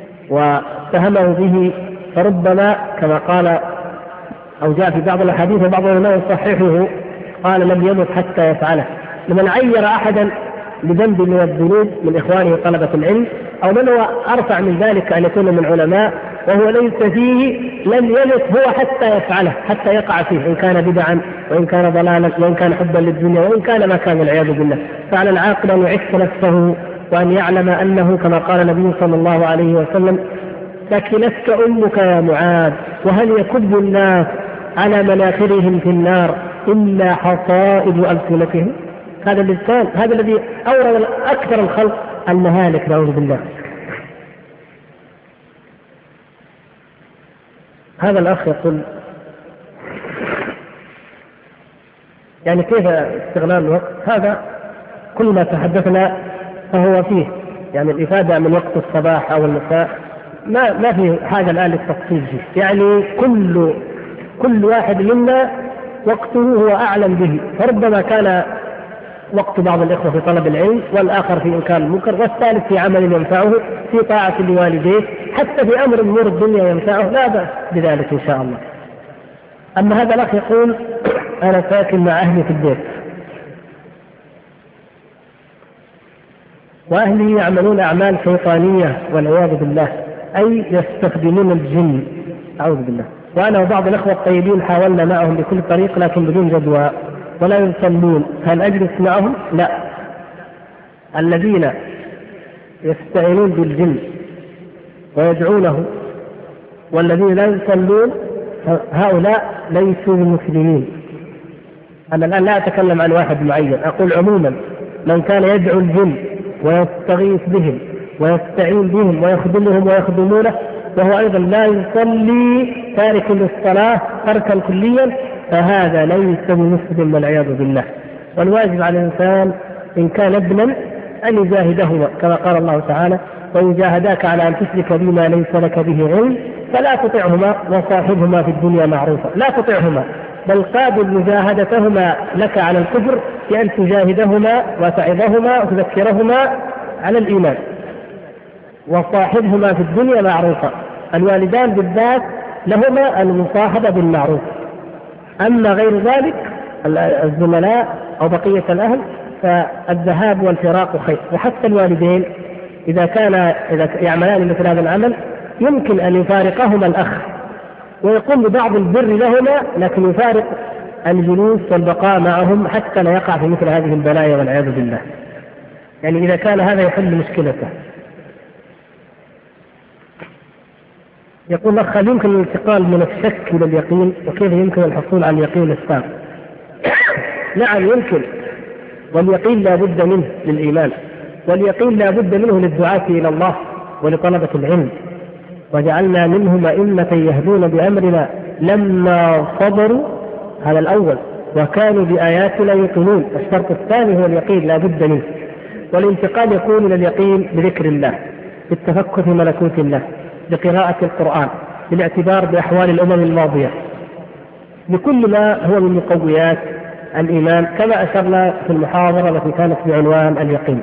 واتهمه به فربما كما قال أو جاء في بعض الأحاديث وبعض العلماء يصححه قال: لم يمت حتى يفعله. لمن عير أحدا بذنب من الذنوب من إخوانه طلبة العلم، أو من هو أرفع من ذلك أن يكون من علماء وهو ليس فيه، لم يمت هو حتى يفعله، حتى يقع فيه، إن كان بدعا وإن كان ضلالا وإن كان حبا للدنيا وإن كان ما كان والعياذ بالله. فعلى العاقل أن يعف نفسه وأن يعلم أنه كما قال النبي صلى الله عليه وسلم: ثكلتك أمك يا معاذ، وهل يكب الناس على مناخرهم في النار إلا حصائد ألسنتهم. هذا اللسان هذا الذي أورد أكثر الخلق المهالك، نعوذ بالله. هذا الأخ يقول: يعني كيف استغلال الوقت؟ هذا كل ما تحدثنا فهو فيه يعني الإفادة من وقت الصباح أو المساء، ما ما في حاجة الآن للتفصيل فيه. يعني كل كل واحد منا وقته هو أعلم به، فربما كان وقت بعض الإخوة في طلب العلم، والآخر في إنكار المنكر، والثالث في عمل ينفعه، في طاعة لوالديه، حتى في أمر أمور الدنيا ينفعه، لا بأس بذلك إن شاء الله. أما هذا الأخ يقول: أنا ساكن مع أهلي في البيت، وأهلي يعملون أعمال شيطانية والعياذ بالله، أي يستخدمون الجن، أعوذ بالله. وأنا وبعض الأخوة الطيبين حاولنا معهم بكل طريق لكن بدون جدوى، ولا يصلون. هل أجلس معهم؟ لا. الذين يستعينون بالجن ويدعونه والذين لا يصلون هؤلاء ليسوا مسلمين. أنا الآن لا أتكلم عن واحد معين، أقول عموما من كان يدعو الجن ويستغيث بهم ويستعين بهم ويخدمهم ويخدمونه وهو أيضا لا يصلي تارك للصلاة تركا كليا، فهذا ليس بمسلم والعياذ بالله. والواجب على الإنسان إن كان ابنا أن يجاهدهما كما قال الله تعالى: وإن جاهداك على أن تشرك بما ليس لك به علم فلا تطعهما وصاحبهما في الدنيا معروفا. لا تطعهما، بل قابل مجاهدتهما لك على الكفر بأن تجاهدهما وتعظهما وتذكرهما على الإيمان. وصاحبهما في الدنيا معروفا، الوالدان بالذات لهما المصاحبة بالمعروف. أما غير ذلك الزملاء أو بقية الأهل فالذهاب والفراق خير. وحتى الوالدين إذا كان إذا يعملان مثل هذا العمل يمكن أن يفارقهما الأخ ويقوم ببعض البر لهما، لكن يفارق الجلوس والبقاء معهم حتى لا يقع في مثل هذه البلايا والعياذ بالله. يعني إذا كان هذا يحل مشكلته. يقول الأخ: هل يمكن الانتقال من الشك إلى اليقين؟ وكيف يمكن الحصول على اليقين التام؟ نعم يمكن، واليقين لا بد منه للإيمان، واليقين لا بد منه للدعاة إلى الله ولطلبة العلم. وجعلنا منهم أئمة يهدون بأمرنا لما صبروا، هذا الأول، وكانوا بآياتنا يوقنون. الشرط الثاني هو اليقين لا بد منه. والانتقال يكون إلى اليقين بذكر الله، بالتفكر في ملكوت الله، بقراءة القرآن، بالاعتبار بأحوال الأمم الماضية، بكل ما هو من مقويات الإيمان، كما أشرنا في المحاضرة التي كانت بعنوان اليقين.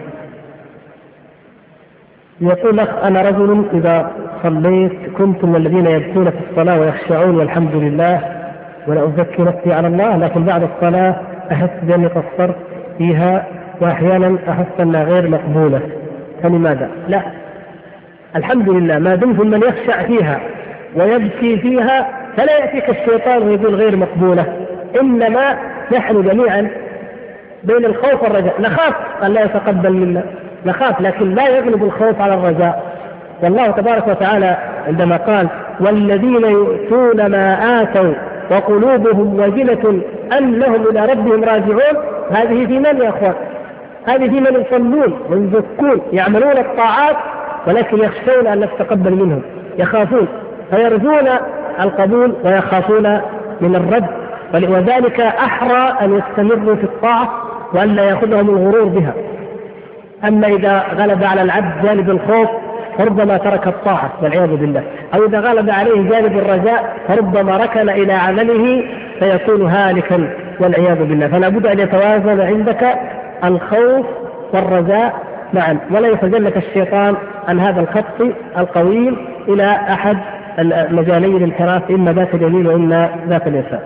يقول لك: أنا رجل إذا صليت كنت من الذين يبكون في الصلاة ويخشعون والحمد لله ولا أزكي نفسي على الله، لكن بعد الصلاة أحس بأني قصرت فيها وأحيانا أحس أنها غير مقبولة، فلماذا؟ لا، الحمد لله ما دمت من يخشع فيها ويبكي فيها فلا يأتيك الشيطان ويقول غير مقبولة. إنما نحن جميعا بين الخوف والرجاء، نخاف أن لا يتقبل منا، نخاف، لكن لا يغلب الخوف على الرجاء. والله تبارك وتعالى عندما قال: والذين يؤتون ما آتوا وقلوبهم وجلة أنهم إلى ربهم راجعون، هذه في من يا أخوان؟ هذه في من يصلون ويزكون يعملون الطاعات ولكن يخشون أن تتقبل منهم، يخافون، فيرجون القبول ويخافون من الرد، وذلك أحرى أن يستمروا في الطاعة وأن لا يأخذهم الغرور بها. أما إذا غلب على العبد جانب الخوف فربما ترك الطاعة والعياذ بالله، أو إذا غلب عليه جانب الرجاء فربما ركن إلى عمله فيكون هالكا والعياذ بالله. فلا بد أن يتوازن عندك الخوف والرجاء معا، ولا يتجلك الشيطان عن هذا الخط القويم إلى أحد مجالي الانحراف، إما ذات اليمين وإما ذات اليسار.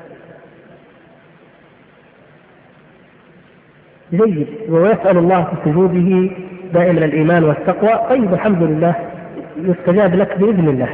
جيد. ويسأل الله في سجوده دائما الإيمان والتقوى. طيب الحمد لله يستجاب لك بإذن الله.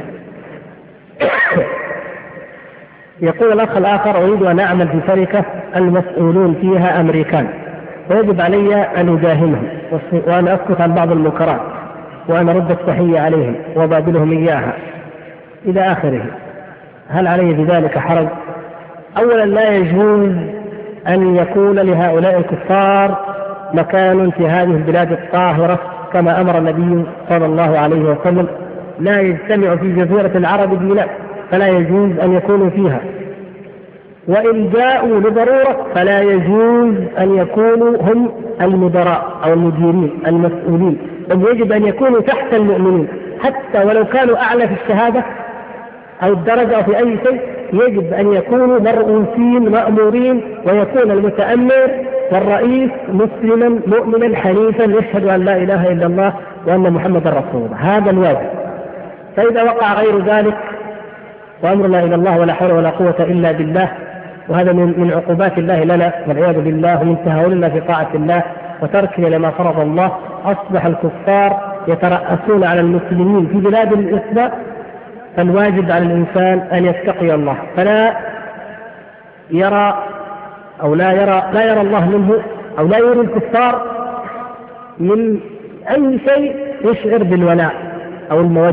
يقول الأخ الآخر: أريد أن أعمل في شركة المسؤولون فيها أمريكان، ويجب علي أن أداهمهم وأن أسكت عن بعض المنكرات وأن أرد التحية عليهم وأبادلهم إياها إلى آخره، هل علي بذلك حرج؟ أولا لا يجوز أن يكون لهؤلاء الكفار مكان في هذه البلاد الطاهرة كما أمر النبي صلى الله عليه وسلم. لا يجتمع في جزيرة العرب دينار فلا يجوز أن يكونوا فيها، وإن جاءوا لضرورة فلا يجوز أن يكونوا هم المدراء أو المديرين المسؤولين، بل يجب أن يكونوا تحت المؤمنين، حتى ولو كانوا أعلى في الشهادة أو الدرجة أو في أي شيء يجب أن يكونوا مرؤوسين مأمورين، ويكون المتأمر والرئيس مسلما مؤمنا حنيفا يشهد أن لا إله إلا الله وأن محمدا رسول الله، هذا الواجب. فإذا وقع غير ذلك وأمرنا إلى الله ولا حول ولا قوة إلا بالله، وهذا من عقوبات الله لنا والعياذ بالله، ومن تهاوننا في طاعة الله وتركنا لما فرض الله، أصبح الكفار يترأسون على المسلمين في بلاد الإسلام. فالواجب على الإنسان أن يتقي الله، فلا يرى أو لا يرى لا يرى الله منه أو لا يرى الكفار من أي شيء يشعر بالولاء أو المودة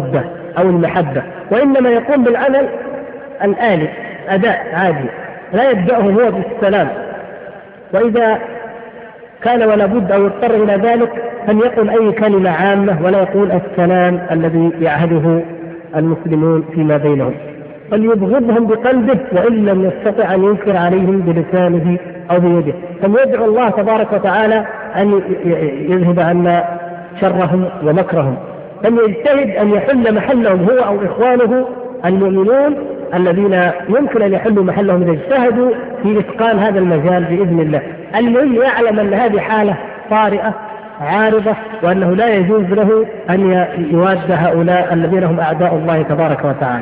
أو المحبة، وإنما يقوم بالعمل الآلي أداء عادي لا يبدأه هو بالسلام، وإذا كان ولا بد أو يضطر إلى ذلك أن يقول أي كلمة عامة ولا يقول السلام الذي يعهده المسلمون فيما بينهم، فليبغضهم بقلبه وإن لم يستطع أن ينكر عليهم بلسانه أو بيده. فليدعو الله تبارك وتعالى أن يذهب عنا شرهم ومكرهم، فليجتهد أن يحل محلهم هو أو إخوانه المؤمنون الذين يمكن أن يحلوا محلهم إذا اجتهدوا في إتقان هذا المجال بإذن الله. المهم يعلم أن هذه حالة طارئة عارضة، وأنه لا يجوز له أن يواد هؤلاء الذين هم أعداء الله تبارك وتعالى.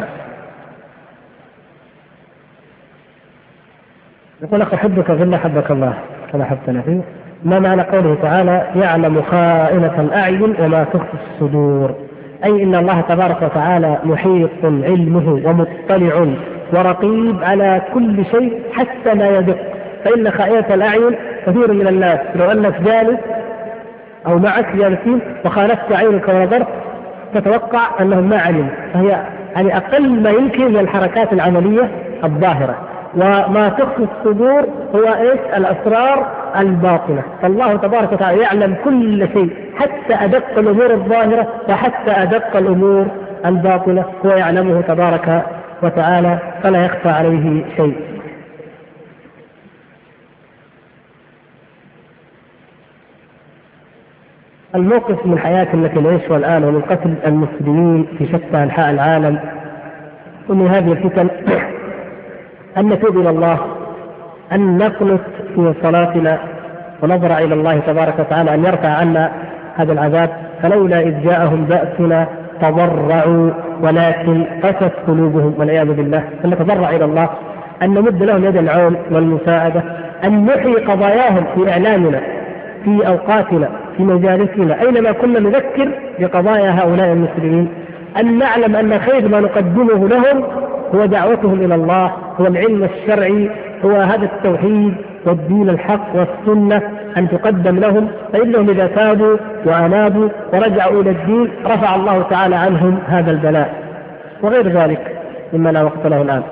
يقول أخ أحبك في الله حبك الله كما حبتنا فيه، ما معنى قوله تعالى يعلم خائنة الأعين وما تخفي الصدور؟ أي إن الله تبارك وتعالى محيط علمه ومطلع ورقيب على كل شيء حتى لا يدق. فإن خائنة الأعين كثير من الناس لو أنك جالس أو معك جالسين وخالفت عينك ونظرت تتوقع أنهم ما علموا، فهي يعني أقل ما يمكن من الحركات العملية الظاهرة. وما تخفي الصدور هو إيش؟ الأسرار الباطنة. فالله تبارك وتعالى يعلم كل شيء حتى أدق الأمور الظاهرة وحتى أدق الأمور الباطنة هو يعلمه تبارك وتعالى، فلا يخفى عليه شيء. الموقف من حياة التي نعيشها الآن ومن قتل المسلمين في شتى أنحاء العالم ومن هذه الفتن أن نتوب إلى الله، أن نقنت في صلاتنا ونظر إلى الله تبارك وتعالى أن يرفع عنا هذا العذاب. فلولا إذ جاءهم بأسنا تضرعوا ولكن قست قلوبهم والعياذ بالله. أن نتضرع إلى الله، أن نمد لهم يد العون والمساعدة، أن نحيي قضاياهم في إعلامنا في أوقاتنا في مجالسنا أينما كنا نذكر بقضايا هؤلاء المسلمين، أن نعلم أن خير ما نقدمه لهم هو دعوتهم إلى الله، هو العلم الشرعي، هو هذا التوحيد والدين الحق والسنة أن تقدم لهم. فإنهم إذا تابوا وأنابوا ورجعوا إلى الدين رفع الله تعالى عنهم هذا البلاء وغير ذلك مما لا وقت له الآن.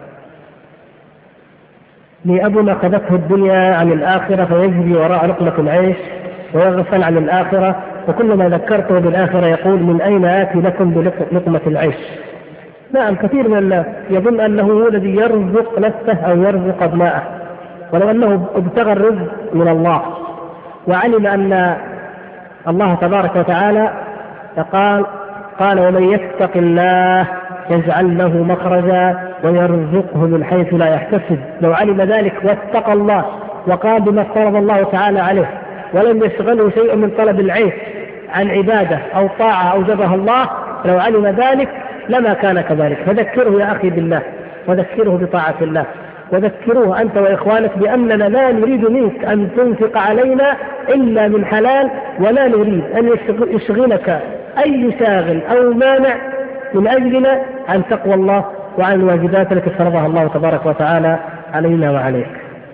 لأب أخذته الدنيا عن الآخرة فيجري وراء لقمة العيش ويغفل عن الآخرة، وكلما ذكرته بالآخرة يقول من أين آتي لكم بلقمة العيش؟ نعم، كثير من الناس يظن أنه هو الذي يرزق نفسه أو يرزق أبناءه، ولو أنه ابتغى الرزق من الله وعلم أن الله تبارك وتعالى قال قال ومن يتق الله يجعل له مخرجا ويرزقه من حيث لا يحتسب. لو علم ذلك واتقى الله وقام بما افترض الله تعالى عليه ولم يشغله شيء من طلب العيش عن عبادة أو طاعة أوجبها الله، لو علم ذلك لما كان كذلك. فذكره يا أخي بالله، وذكره بطاعة الله، وذكروه أنت وإخوانك بأننا لا نريد منك أن تنفق علينا إلا من حلال، ولا نريد أن يشغلك أي شاغل أو مانع من أجلنا عن تقوى الله وعن الواجبات التي فرضها الله تبارك وتعالى علينا وعليك.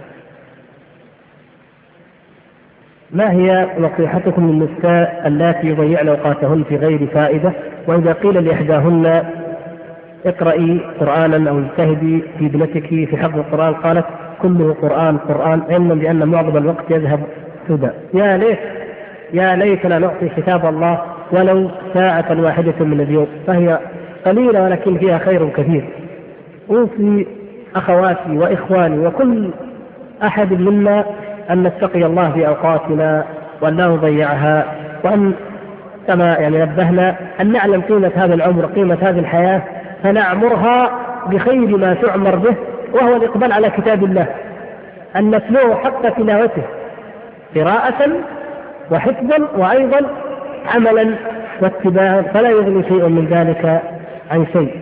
ما هي نصيحتكم للنساء اللاتي يضيعن أوقاتهن في غير فائدة، وإذا قيل لإحداهن اقرأي قرآنا أو اجتهدي في ابنتك في حفظ القرآن قالت كله قرآن قرآن، علما بأن معظم الوقت يذهب سدى؟ يا ليت يا ليتنا نعطي كتاب الله ولو ساعة واحدة من اليوم، فهي قليلة ولكن فيها خير كثير. أوصي أخواتي وإخواني وكل أحد منا أن نتقي الله في أوقاتنا وأن لا نضيعها، وأن كما يعني نبهنا أن نعلم قيمة هذا العمر، قيمة هذه الحياة، فنعمرها بخير ما تعمر به، وهو الإقبال على كتاب الله، أن نتلوه حق تلاوته قراءة وحفظا وأيضا عملا واتباعا، فلا يغني شيء من ذلك عن شيء.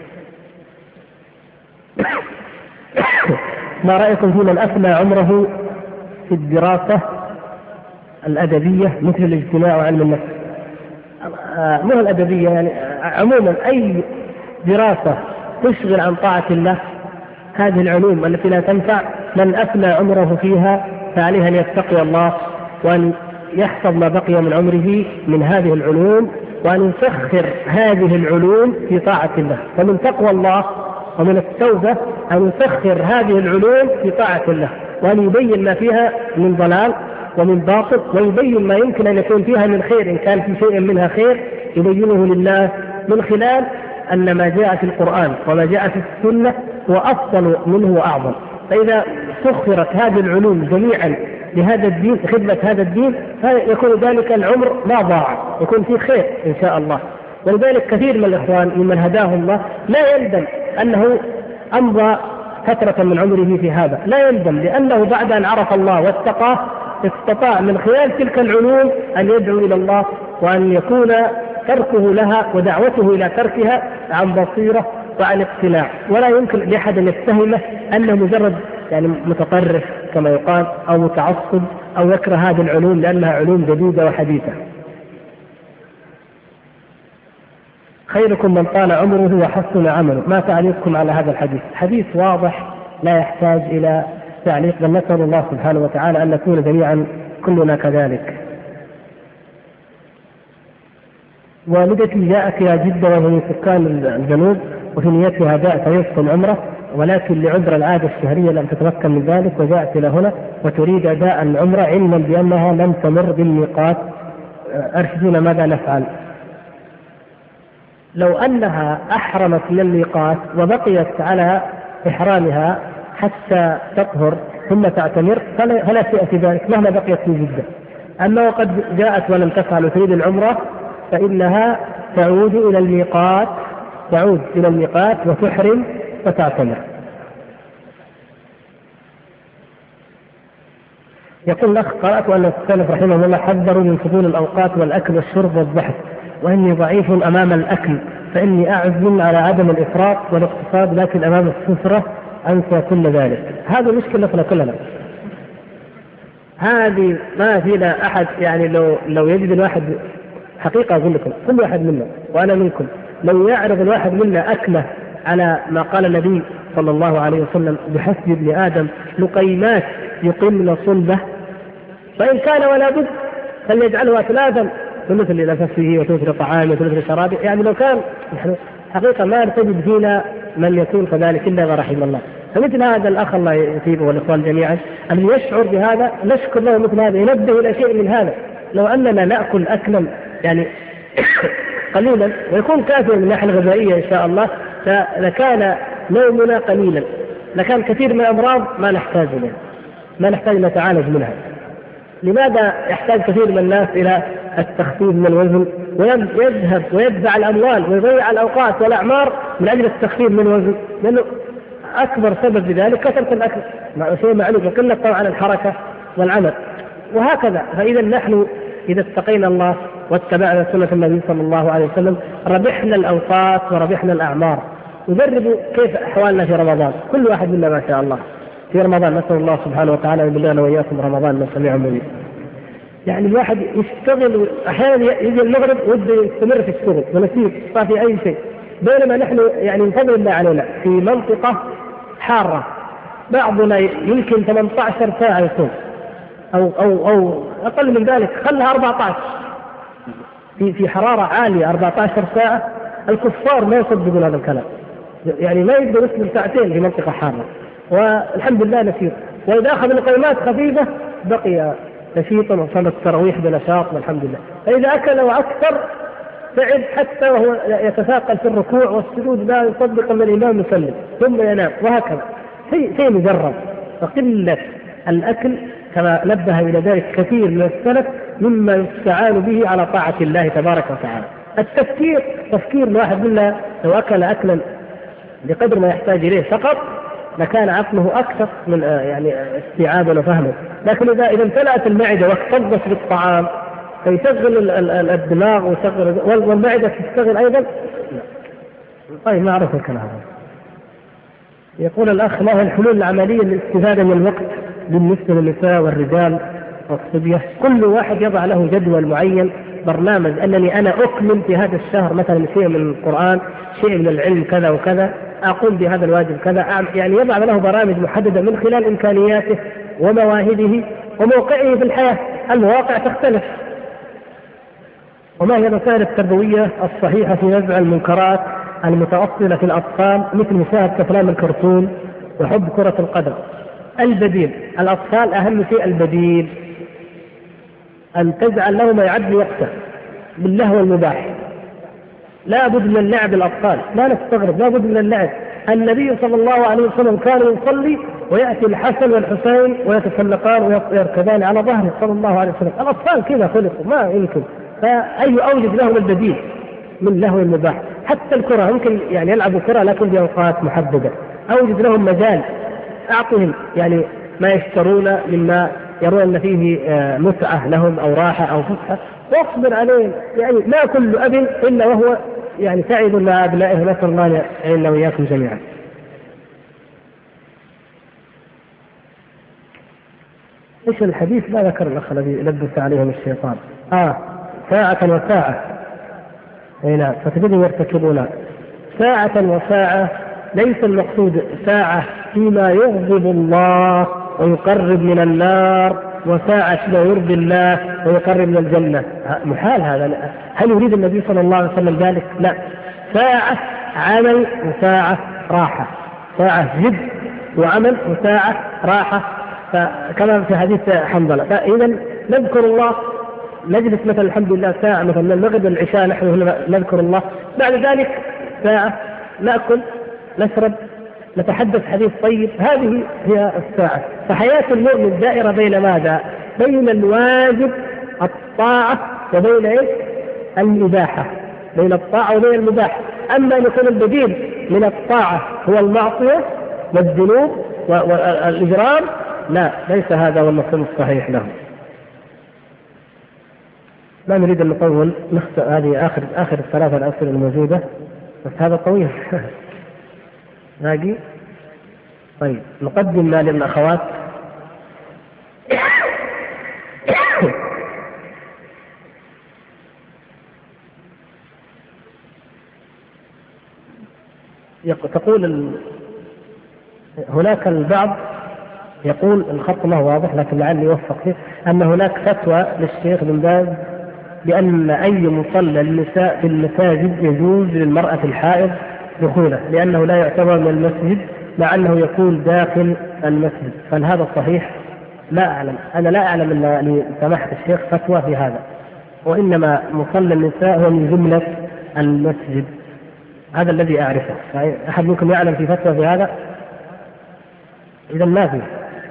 ما رأيكم في من أفنى عمره في الدراسة الأدبية مثل الاجتماع وعلم النفس؟ مو الأدبية يعني عموما أي دراسة تشغل عن طاعة الله، هذه العلوم التي لا تنفع، من أفنى عمره فيها فعليه أن يتقي الله وأن يحفظ ما بقي من عمره من هذه العلوم وأن يسخر هذه العلوم في طاعة الله. فمن تقوى الله ومن التوبة أن يسخر هذه العلوم في طاعة الله، وأن يبين ما فيها من ضلال ومن باطل، ويبين ما يمكن أن يكون فيها من خير إن كان في شيء منها خير يبينه لله من خلال أن ما جاء في القرآن وما جاء في السنة هو أفضل منه وأعظم. فإذا سخرت هذه العلوم جميعا لهذا الدين، خدمة هذا الدين، يكون ذلك العمر ما ضاع، يكون فيه خير إن شاء الله. ولذلك كثير من الإخوان ممن هداه الله لا يندم أنه أمضى فترة من عمره في هذا، لا يندم، لأنه بعد أن عرف الله واتقاه استطاع من خلال تلك العلوم أن يدعو إلى الله، وأن يكون تركه لها ودعوته إلى تركها عن بصيرة وعن اقتناع. ولا يمكن لأحد أن يتهمه أنه مجرد يعني متطرف كما يقال أو متعصب أو يكره هذه العلوم لأنها علوم جديدة وحديثة. خيركم من طال عمره وحسن عمله. ما تعليقكم على هذا الحديث؟ حديث واضح لا يحتاج إلى تعليق، بل نسأل الله سبحانه وتعالى أن نكون جميعا كلنا كذلك. والدتي جاءت إلى جدة وهي من سكان الجنوب، وفي نيتها جاءت يوم عمرة، ولكن لعذر العادة الشهرية لم تتمكن من ذلك وجاءت إلى هنا وتريد أداء العمرة علما بأنها لم تمر بالميقات. أرشدونا ماذا نفعل؟ لو أنها أحرمت من الميقات وبقيت على إحرامها حتى تطهر ثم تعتمر فلا شيء في ذلك مهما بقيت في جدة. أما وقد جاءت ولم تفعل وتريد العمرة فإنها تعود إلى الميقات تعود إلى الميقات وتحرم وتعتمر. يقول الأخ: قرأت أن السلف رحمه الله حذروا من فضول الأوقات والأكل والشرب والضحك، وإني ضعيف أمام الأكل فإني أعزم على عدم الإفراط والاقتصاد، لكن أمام السفرة أنسى كل ذلك. هذه مشكلتنا كلنا، هذه ما فينا أحد يعني لو لو يجد الواحد، حقيقة أقول لكم كل واحد منا وأنا منكم، لو يعرض الواحد منا أكله على ما قال النبي صلى الله عليه وسلم: بحسب ابن آدم لقيمات يقمن صلبه، فإن كان ولا بد فليجعلها ثلاثا، ثلث لنفسه وثلث لطعامه وثلث لشرابه. يعني لو كان حقيقة ما تجد فينا من يكون كذلك إلا ما رحم الله. فمثل هذا الأخ الله يثيبه والإخوان جميعا أن يشعر بهذا، نشكر له مثل هذا، ينبه إلى شيء من هذا. لو أننا نأكل أكلا يعني قليلا ويكون كافيا من الناحية الغذائية إن شاء الله، لكان نومنا قليلا، لكان كثير من الأمراض ما نحتاج منها، ما نحتاج نتعالج منها. لماذا يحتاج كثير من الناس إلى التخفيف من الوزن ويذهب ويدفع الأموال ويضيع الأوقات والأعمار من أجل التخفيف من الوزن؟ لأنه أكبر سبب لذلك كثرة الأكل، مع شيء معلوم، وقلة طبعا الحركة والعمل وهكذا. فإذا نحن إذا اتقينا الله واتبعنا سنة النبي صلى الله عليه وسلم ربحنا الأوقات وربحنا الأعمار. وجربوا كيف أحوالنا في رمضان، كل واحد منا ما شاء الله في رمضان، نسأل الله سبحانه وتعالى أن يبلغنا وإياكم رمضان من سميع منيب. يعني الواحد يشتغل أحيانا يجي المغرب ويبدأ يستمر في الشغل ونسيب ما في أي شيء، بينما نحن يعني من فضل الله علينا في منطقة حارة، بعضنا يمكن ثمانية عشر ساعة يصوم أو أو أو أقل من ذلك، خلها أربعة عشر في في حرارة عالية أربعة عشر ساعة. الكفار ما يصدقون هذا الكلام، يعني ما يقدر يسلم ساعتين في منطقة حارة، والحمد لله نشيط. وإذا أخذ القيمات خفيفة بقي نشيطا وصلى التراويح بنشاط والحمد لله. فإذا أكل وأكثر تعب حتى وهو يتثاقل في الركوع والسجود لا يصدق أن الإمام يسلم ثم ينام، وهكذا شيء شيء مجرد. فقلة الأكل كما نبه إلى ذلك كثير من السلف مما يستعان به على طاعة الله تبارك وتعالى. التفكير تفكير الواحد منا لو أكل أكلا بقدر ما يحتاج إليه فقط لكان عقله أكثر من يعني استيعابا وفهما. لكن إذا إذا امتلأت المعدة واكتظت بالطعام فيشغل الدماغ ويشغل والمعدة تشتغل أيضا. طيب ما أعرف الكلام. يقول الأخ: ما هي الحلول العملية للاستفادة من الوقت بالنسبة للنساء والرجال والصبية؟ كل واحد يضع له جدول معين، برنامج أنني أنا أكمل في هذا الشهر مثلا شيء من القرآن، شيء من العلم كذا وكذا، أقوم بهذا الواجب كذا، يعني يضع له برامج محددة من خلال إمكانياته ومواهبه وموقعه في الحياة. المواقع تختلف وما هي الوسائل التربوية الصحيحة في نزع المنكرات المتأصلة في الأطفال مثل مشاهدة أفلام الكرتون وحب كرة القدم؟ البديل، الأطفال أهم شيء البديل، أن تجعل له ما يعد وقته باللهو المباح. لا بد من اللعب الأطفال، لا نستغرب، لا بد من اللعب. النبي صلى الله عليه وسلم كان يصلي ويأتي الحسن والحسين ويتسلقان ويركبان على ظهره صلى الله عليه وسلم. الأطفال كذا خلقوا، ما يمكن. فأي أوجد لهم البديل من لهو المباح. حتى الكرة يمكن يعني يلعبوا كرة لكن بأوقات محددة. أوجد لهم مجال، أعطهم يعني ما يشترون مما يرون أن فيه متعة لهم أو راحة أو فسحة، واصبر عليهم. يعني ما كل أب إلا وهو يعني سعيد مع أبنائه، نسأل الله إلا وإياكم جميعا. إيش الحديث؟ لا ذكر الأخ الذي لبس عليهم الشيطان. آه ساعة وساعة. أي نعم، فتجدوا يرتكبون ساعة وساعة. ليس المقصود ساعة فيما يغضب الله ويقرب من النار، وساعة فيما يرضي الله ويقرب من الجنة. محال هذا. هل يريد النبي صلى الله عليه وسلم ذلك؟ لا. ساعة عمل وساعة راحة، ساعة جد وعمل وساعة راحة، فكما في حديث حنظلة. فإذا نذكر الله، نجلس مثلا الحمد لله ساعة مثلا من المغرب والعشاء نحن هنا نذكر الله، بعد ذلك ساعة نأكل نشرب نتحدث حديث طيب. هذه هي الساعة. فحياة المؤمن دائرة بين ماذا؟ بين الواجب الطاعة وبين إيه؟ الإباحة، بين الطاعة وبين المباح. أما أن يكون البديل من الطاعة هو المعصية والذنوب والإجرام، لا، ليس هذا هو المفهوم الصحيح له. لا نريد أن نطول، نخطئ. هذه آخر آخر الثلاثة الأسئلة الموجودة، بس هذا طويل. باقي. طيب نقدم ما للأخوات. تقول ال... هناك البعض يقول، الخط ما هو واضح لكن لعلي يوفق فيه، أن هناك فتوى للشيخ بن باز بأن أي مصلى للنساء في المساجد يجوز للمرأة الحائض دخوله، لأنه لا يعتبر من المسجد مع أنه يكون داخل المسجد. فهل هذا صحيح؟ لا أعلم، أنا لا أعلم أن سماحة الشيخ فتوى في هذا، وإنما مصلى النساء هو من جملة المسجد. هذا الذي أعرفه. أحد منكم يعلم في فتوى في هذا؟ إذا ما في.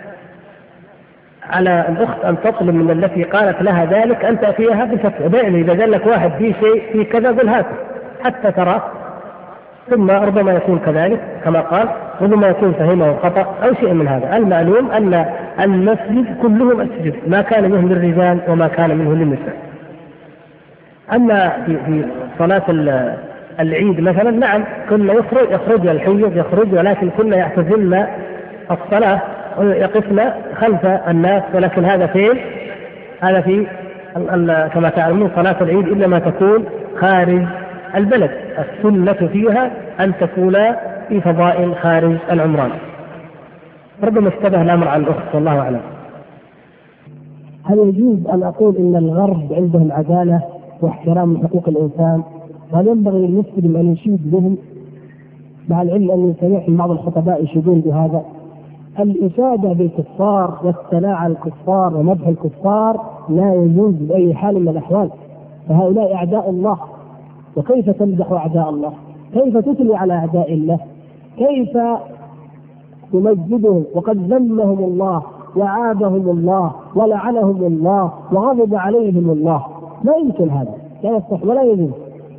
على الأخت أن تطلب من التي قالت لها ذلك أن تأتيها بفتوى. دائما إذا قال لك واحد في شيء في كذا قل هاته حتى ترى، ثم ربما يكون كذلك كما قال، ربما يكون فهمه خطأ أو شيء من هذا. المعلوم أن المسجد كله مسجد، ما كان منه للرجال وما كان منه للنساء. أما في, في صلاة العيد مثلا، نعم كنا يخرج يخرج الحيض يخرج، ولكن كنا يعتزلن الصلاة ويقفن خلف الناس. ولكن هذا فين؟ هذا في كما تعلمون صلاة العيد إنما تكون خارج البلد، السنة فيها أن تكون في فضاء خارج العمران. ربما اشتبه الأمر على الأخت والله أعلم. هل يجوز أن أقول إن الغرب عندهم عدالة واحترام حقوق الإنسان، وهل ينبغي للمسلم أن يشيد بهم، مع العلم أن سمعت بعض الخطباء يشيدون بهذا؟ الإشادة بالكفار والثناء على الكفار ومدح الكفار لا يجوز بأي حال من الأحوال، فهؤلاء أعداء الله. وكيف تمدح أعداء الله؟ كيف تثني على أعداء الله؟ كيف تمجدهم وقد ذمهم الله وعابهم الله ولعنهم الله وغضب عليهم الله؟ لا يمكن هذا، لا يصح ولا يجوز.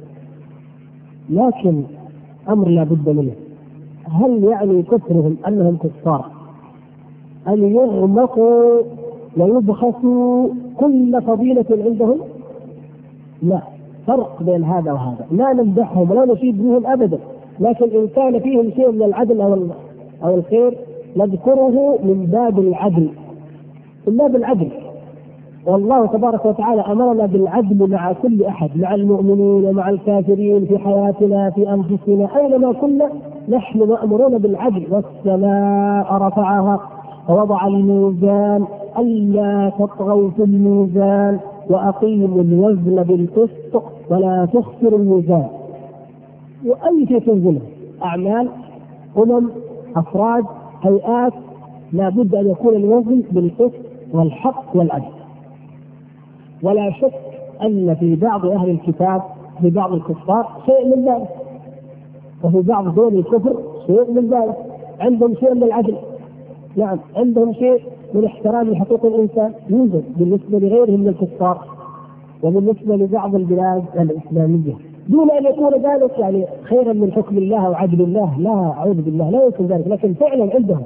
لكن أمر لا بد منه. هل يعني كفرهم أنهم كفار أن يغمقوا ويبخسوا كل فضيلة عندهم؟ لا، فرق بين هذا وهذا. لا نمدحهم ولا نشيد بهم أبدا، لكن إن كان فيهم شيء من العدل أو الخير نذكره من باب العدل، من باب العدل. والله تبارك وتعالى أمرنا بالعدل مع كل أحد، مع المؤمنين ومع الكافرين، في حياتنا في أنفسنا أينما كنا نحن مأمورون بالعدل. والسماء رفعها ووضع الميزان ألا تطغوا في الميزان وأقيموا الوزن بالقسط ولا تخسروا الميزان. وأي شيء تنزله أعمال أمم أفراد هيئات لا بد أن يكون الوزن بالقسط والحق والعدل. ولا شك أن في بعض أهل الكتاب في بعض الكفار شيء من ذلك، وفي بعض دول الكفر شيء من ذلك، عندهم شيء من العدل، نعم عندهم شيء من احترام حقوق الإنسان يوجد بالنسبة لغيرهم من الكفار وبالنسبة لبعض البلاد الإسلامية، دون أن يكون ذلك يعني خيرا من حكم الله وعدل الله، لا أعوذ بالله لا يكون ذلك، لكن فعلا عندهم.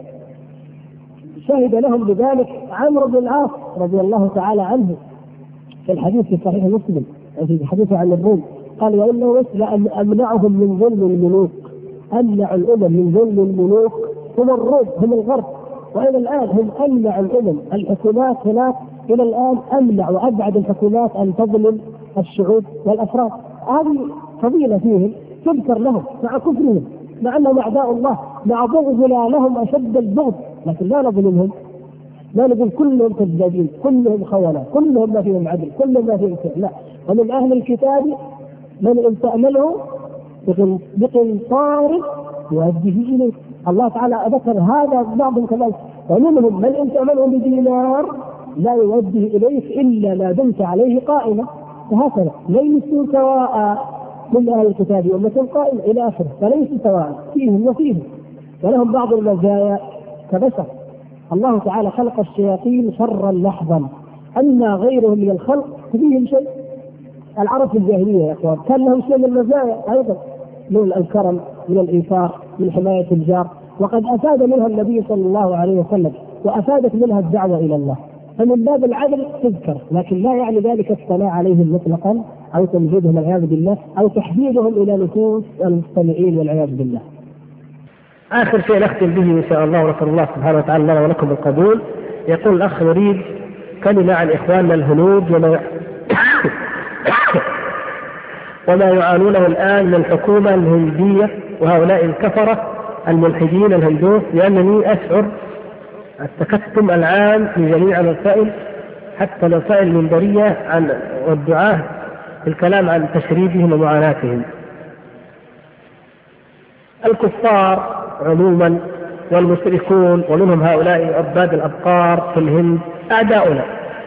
شهد لهم بذلك عمرو بن العاص رضي الله تعالى عنه في الحديث في صحيح مسلم في الحديث عن الروم، قال وإنه لأن أمنعهم من ظلم الملوك، أمنع الأمم من ظلم الملوك هم الروم هم الغرب، وإلى الآن هم أمنع الأمم، الحكومات هناك إلى الآن أمنع وأبعد الحكومات أن تظلم الشعوب والأفراد. هذه فضيلة فيهم تذكر لهم مع كفرهم، مع أنهم أعداء الله، مع بغضنا لهم أشد البغض، لكن لا نظلمهم، لا نقول كلهم كذابين، كلهم خونة، كلهم ما فيهم عدل، كلهم ما فيهم سر، لا. ومن أهل الكتاب من إن تأمنه بقنطار يؤديه إليك. الله تعالى ذكر هذا بعضهم كذلك. ومنهم من إن تأمنه بدينار لا يؤديه إليك إلا ما دمت عليه قائمة، وهكذا ليسوا سواء من أهل الكتاب أمة قائمة إلى آخره، فليسوا سواء فيهم وفيهم، ولهم بعض المزايا كبشر. الله تعالى خلق الشياطين شرا لحظا، أما غيرهم من الخلق فيهم شيء. العرب في الجاهلية يا أخوان كان لهم شيء من المزايا أيضا، من الكرم، من الإيثار، من حماية الجار، وقد أفاد منها النبي صلى الله عليه وسلم، وأفادت منها الدعوة إلى الله. فمن باب العدل تذكر، لكن لا يعني ذلك الثناء عليهم مطلقا أو تمجيدهم والعياذ بالله أو تحديدهم إلى نفوس المستمعين والعياذ بالله. آخر شيء نختم به إن شاء الله ونسأل الله سبحانه وتعالى لنا ولكم القبول. يقول الأخ يريد كلمة عن إخواننا الهنود وما وما يعانونه الآن من الحكومة الهندية وهؤلاء الكفرة الملحدين الهندوس، لأنني أشعر التكتم العام في جميع الوسائل حتى الوسائل المنبرية عن والدعاة في الكلام عن تشريدهم ومعاناتهم. الكفار عموما والمشركون ومنهم هؤلاء عباد الأبقار في الهند أعداؤنا،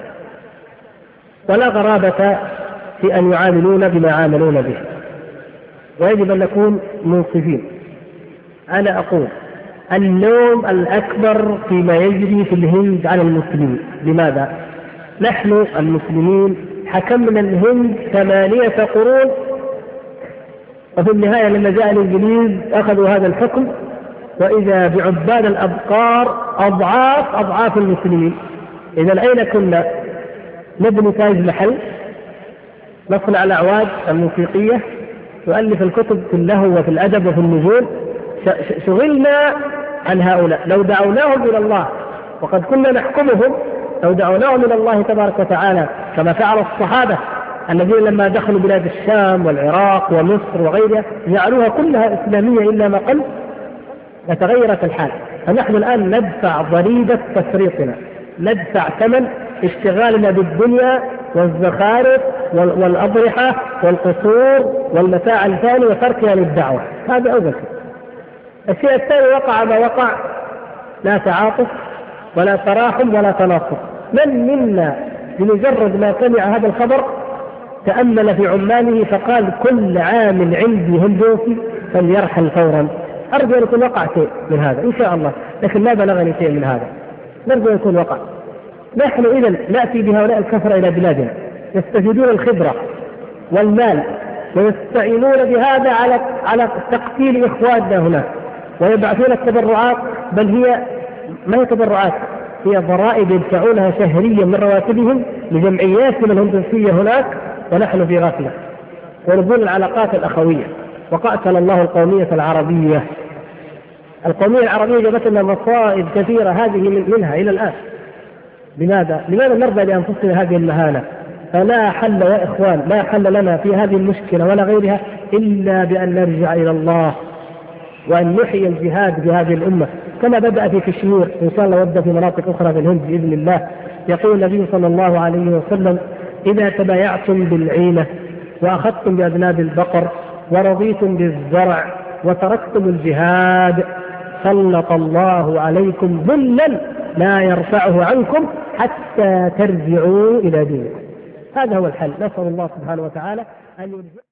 ولا غرابة في أن يعاملون بما عاملون به، ويجب أن نكون منصفين. أنا أقول اللوم الأكبر فيما يجري في الهند على المسلمين. لماذا؟ نحن المسلمين حكمنا الهند ثمانية قرون، وفي النهاية لما جاء الإنجليز أخذوا هذا الحكم، وإذا بعباد الأبقار أضعاف أضعاف المسلمين. إذا أين كنا؟ نبني تاج محل، نصنع الأعواد الموسيقية، نؤلف الكتب في اللهو وفي الأدب وفي النجوم، شغلنا عن هؤلاء. لو دعوناهم إلى الله وقد كنا نحكمهم، لو دعوناهم إلى الله تبارك وتعالى كما فعل الصحابة الذين لما دخلوا بلاد الشام والعراق ومصر وغيرها جعلوها كلها إسلامية إلا ما قل، لتغيرت الحال. فنحن الآن ندفع ضريبة تفريطنا، ندفع ثمن اشتغالنا بالدنيا والزخارف والأضرحة والقصور والمتاع الثاني وتركها للدعوة. هذا أول شيء. الشيء الثاني وقع ما وقع، لا تعاطف ولا تراحم ولا تناصر. من منا بمجرد ما سمع هذا الخبر تأمل في عماله فقال كل عام عندي هندوسي فليرحل فورا. أرجو أن يكون وقع شيء من هذا إن شاء الله، لكن لا بلغني شيء من هذا، نرجو أن يكون وقع. نحن إذن نأتي بهؤلاء الكفرة إلى بلادنا يستفيدون الخبرة والمال ويستعينون بهذا على على تقتيل إخواننا هناك، ويبعثون التبرعات، بل هي ما هي تبرعات، هي ضرائب يدفعونها شهريا من رواتبهم لجمعياتنا الهندوسية هناك، ونحن في غفلة ونبذل العلاقات الأخوية. وقاتل الله القومية العربية. القومية العربية جابت لنا مصائب كثيرة، هذه منها إلى الآن. لماذا؟ لماذا نرضى لأنفسنا هذه المهانة؟ فلا حل يا إخوان، لا حل لنا في هذه المشكلة ولا غيرها إلا بأن نرجع إلى الله وأن نحيي الجهاد في هذه الأمة كما بدأ في كشمير، إن شاء الله ودى في مناطق أخرى في الهند بإذن الله. يقول النبي صلى الله عليه وسلم إذا تبايعتم بالعينة وأخذتم بأذناب البقر ورضيتم بالزرع وتركتم الجهاد سلط الله عليكم ظلا لا يرفعه عنكم حتى ترجعوا إلى دينكم. هذا هو الحل. نسأل الله سبحانه وتعالى أن يرجع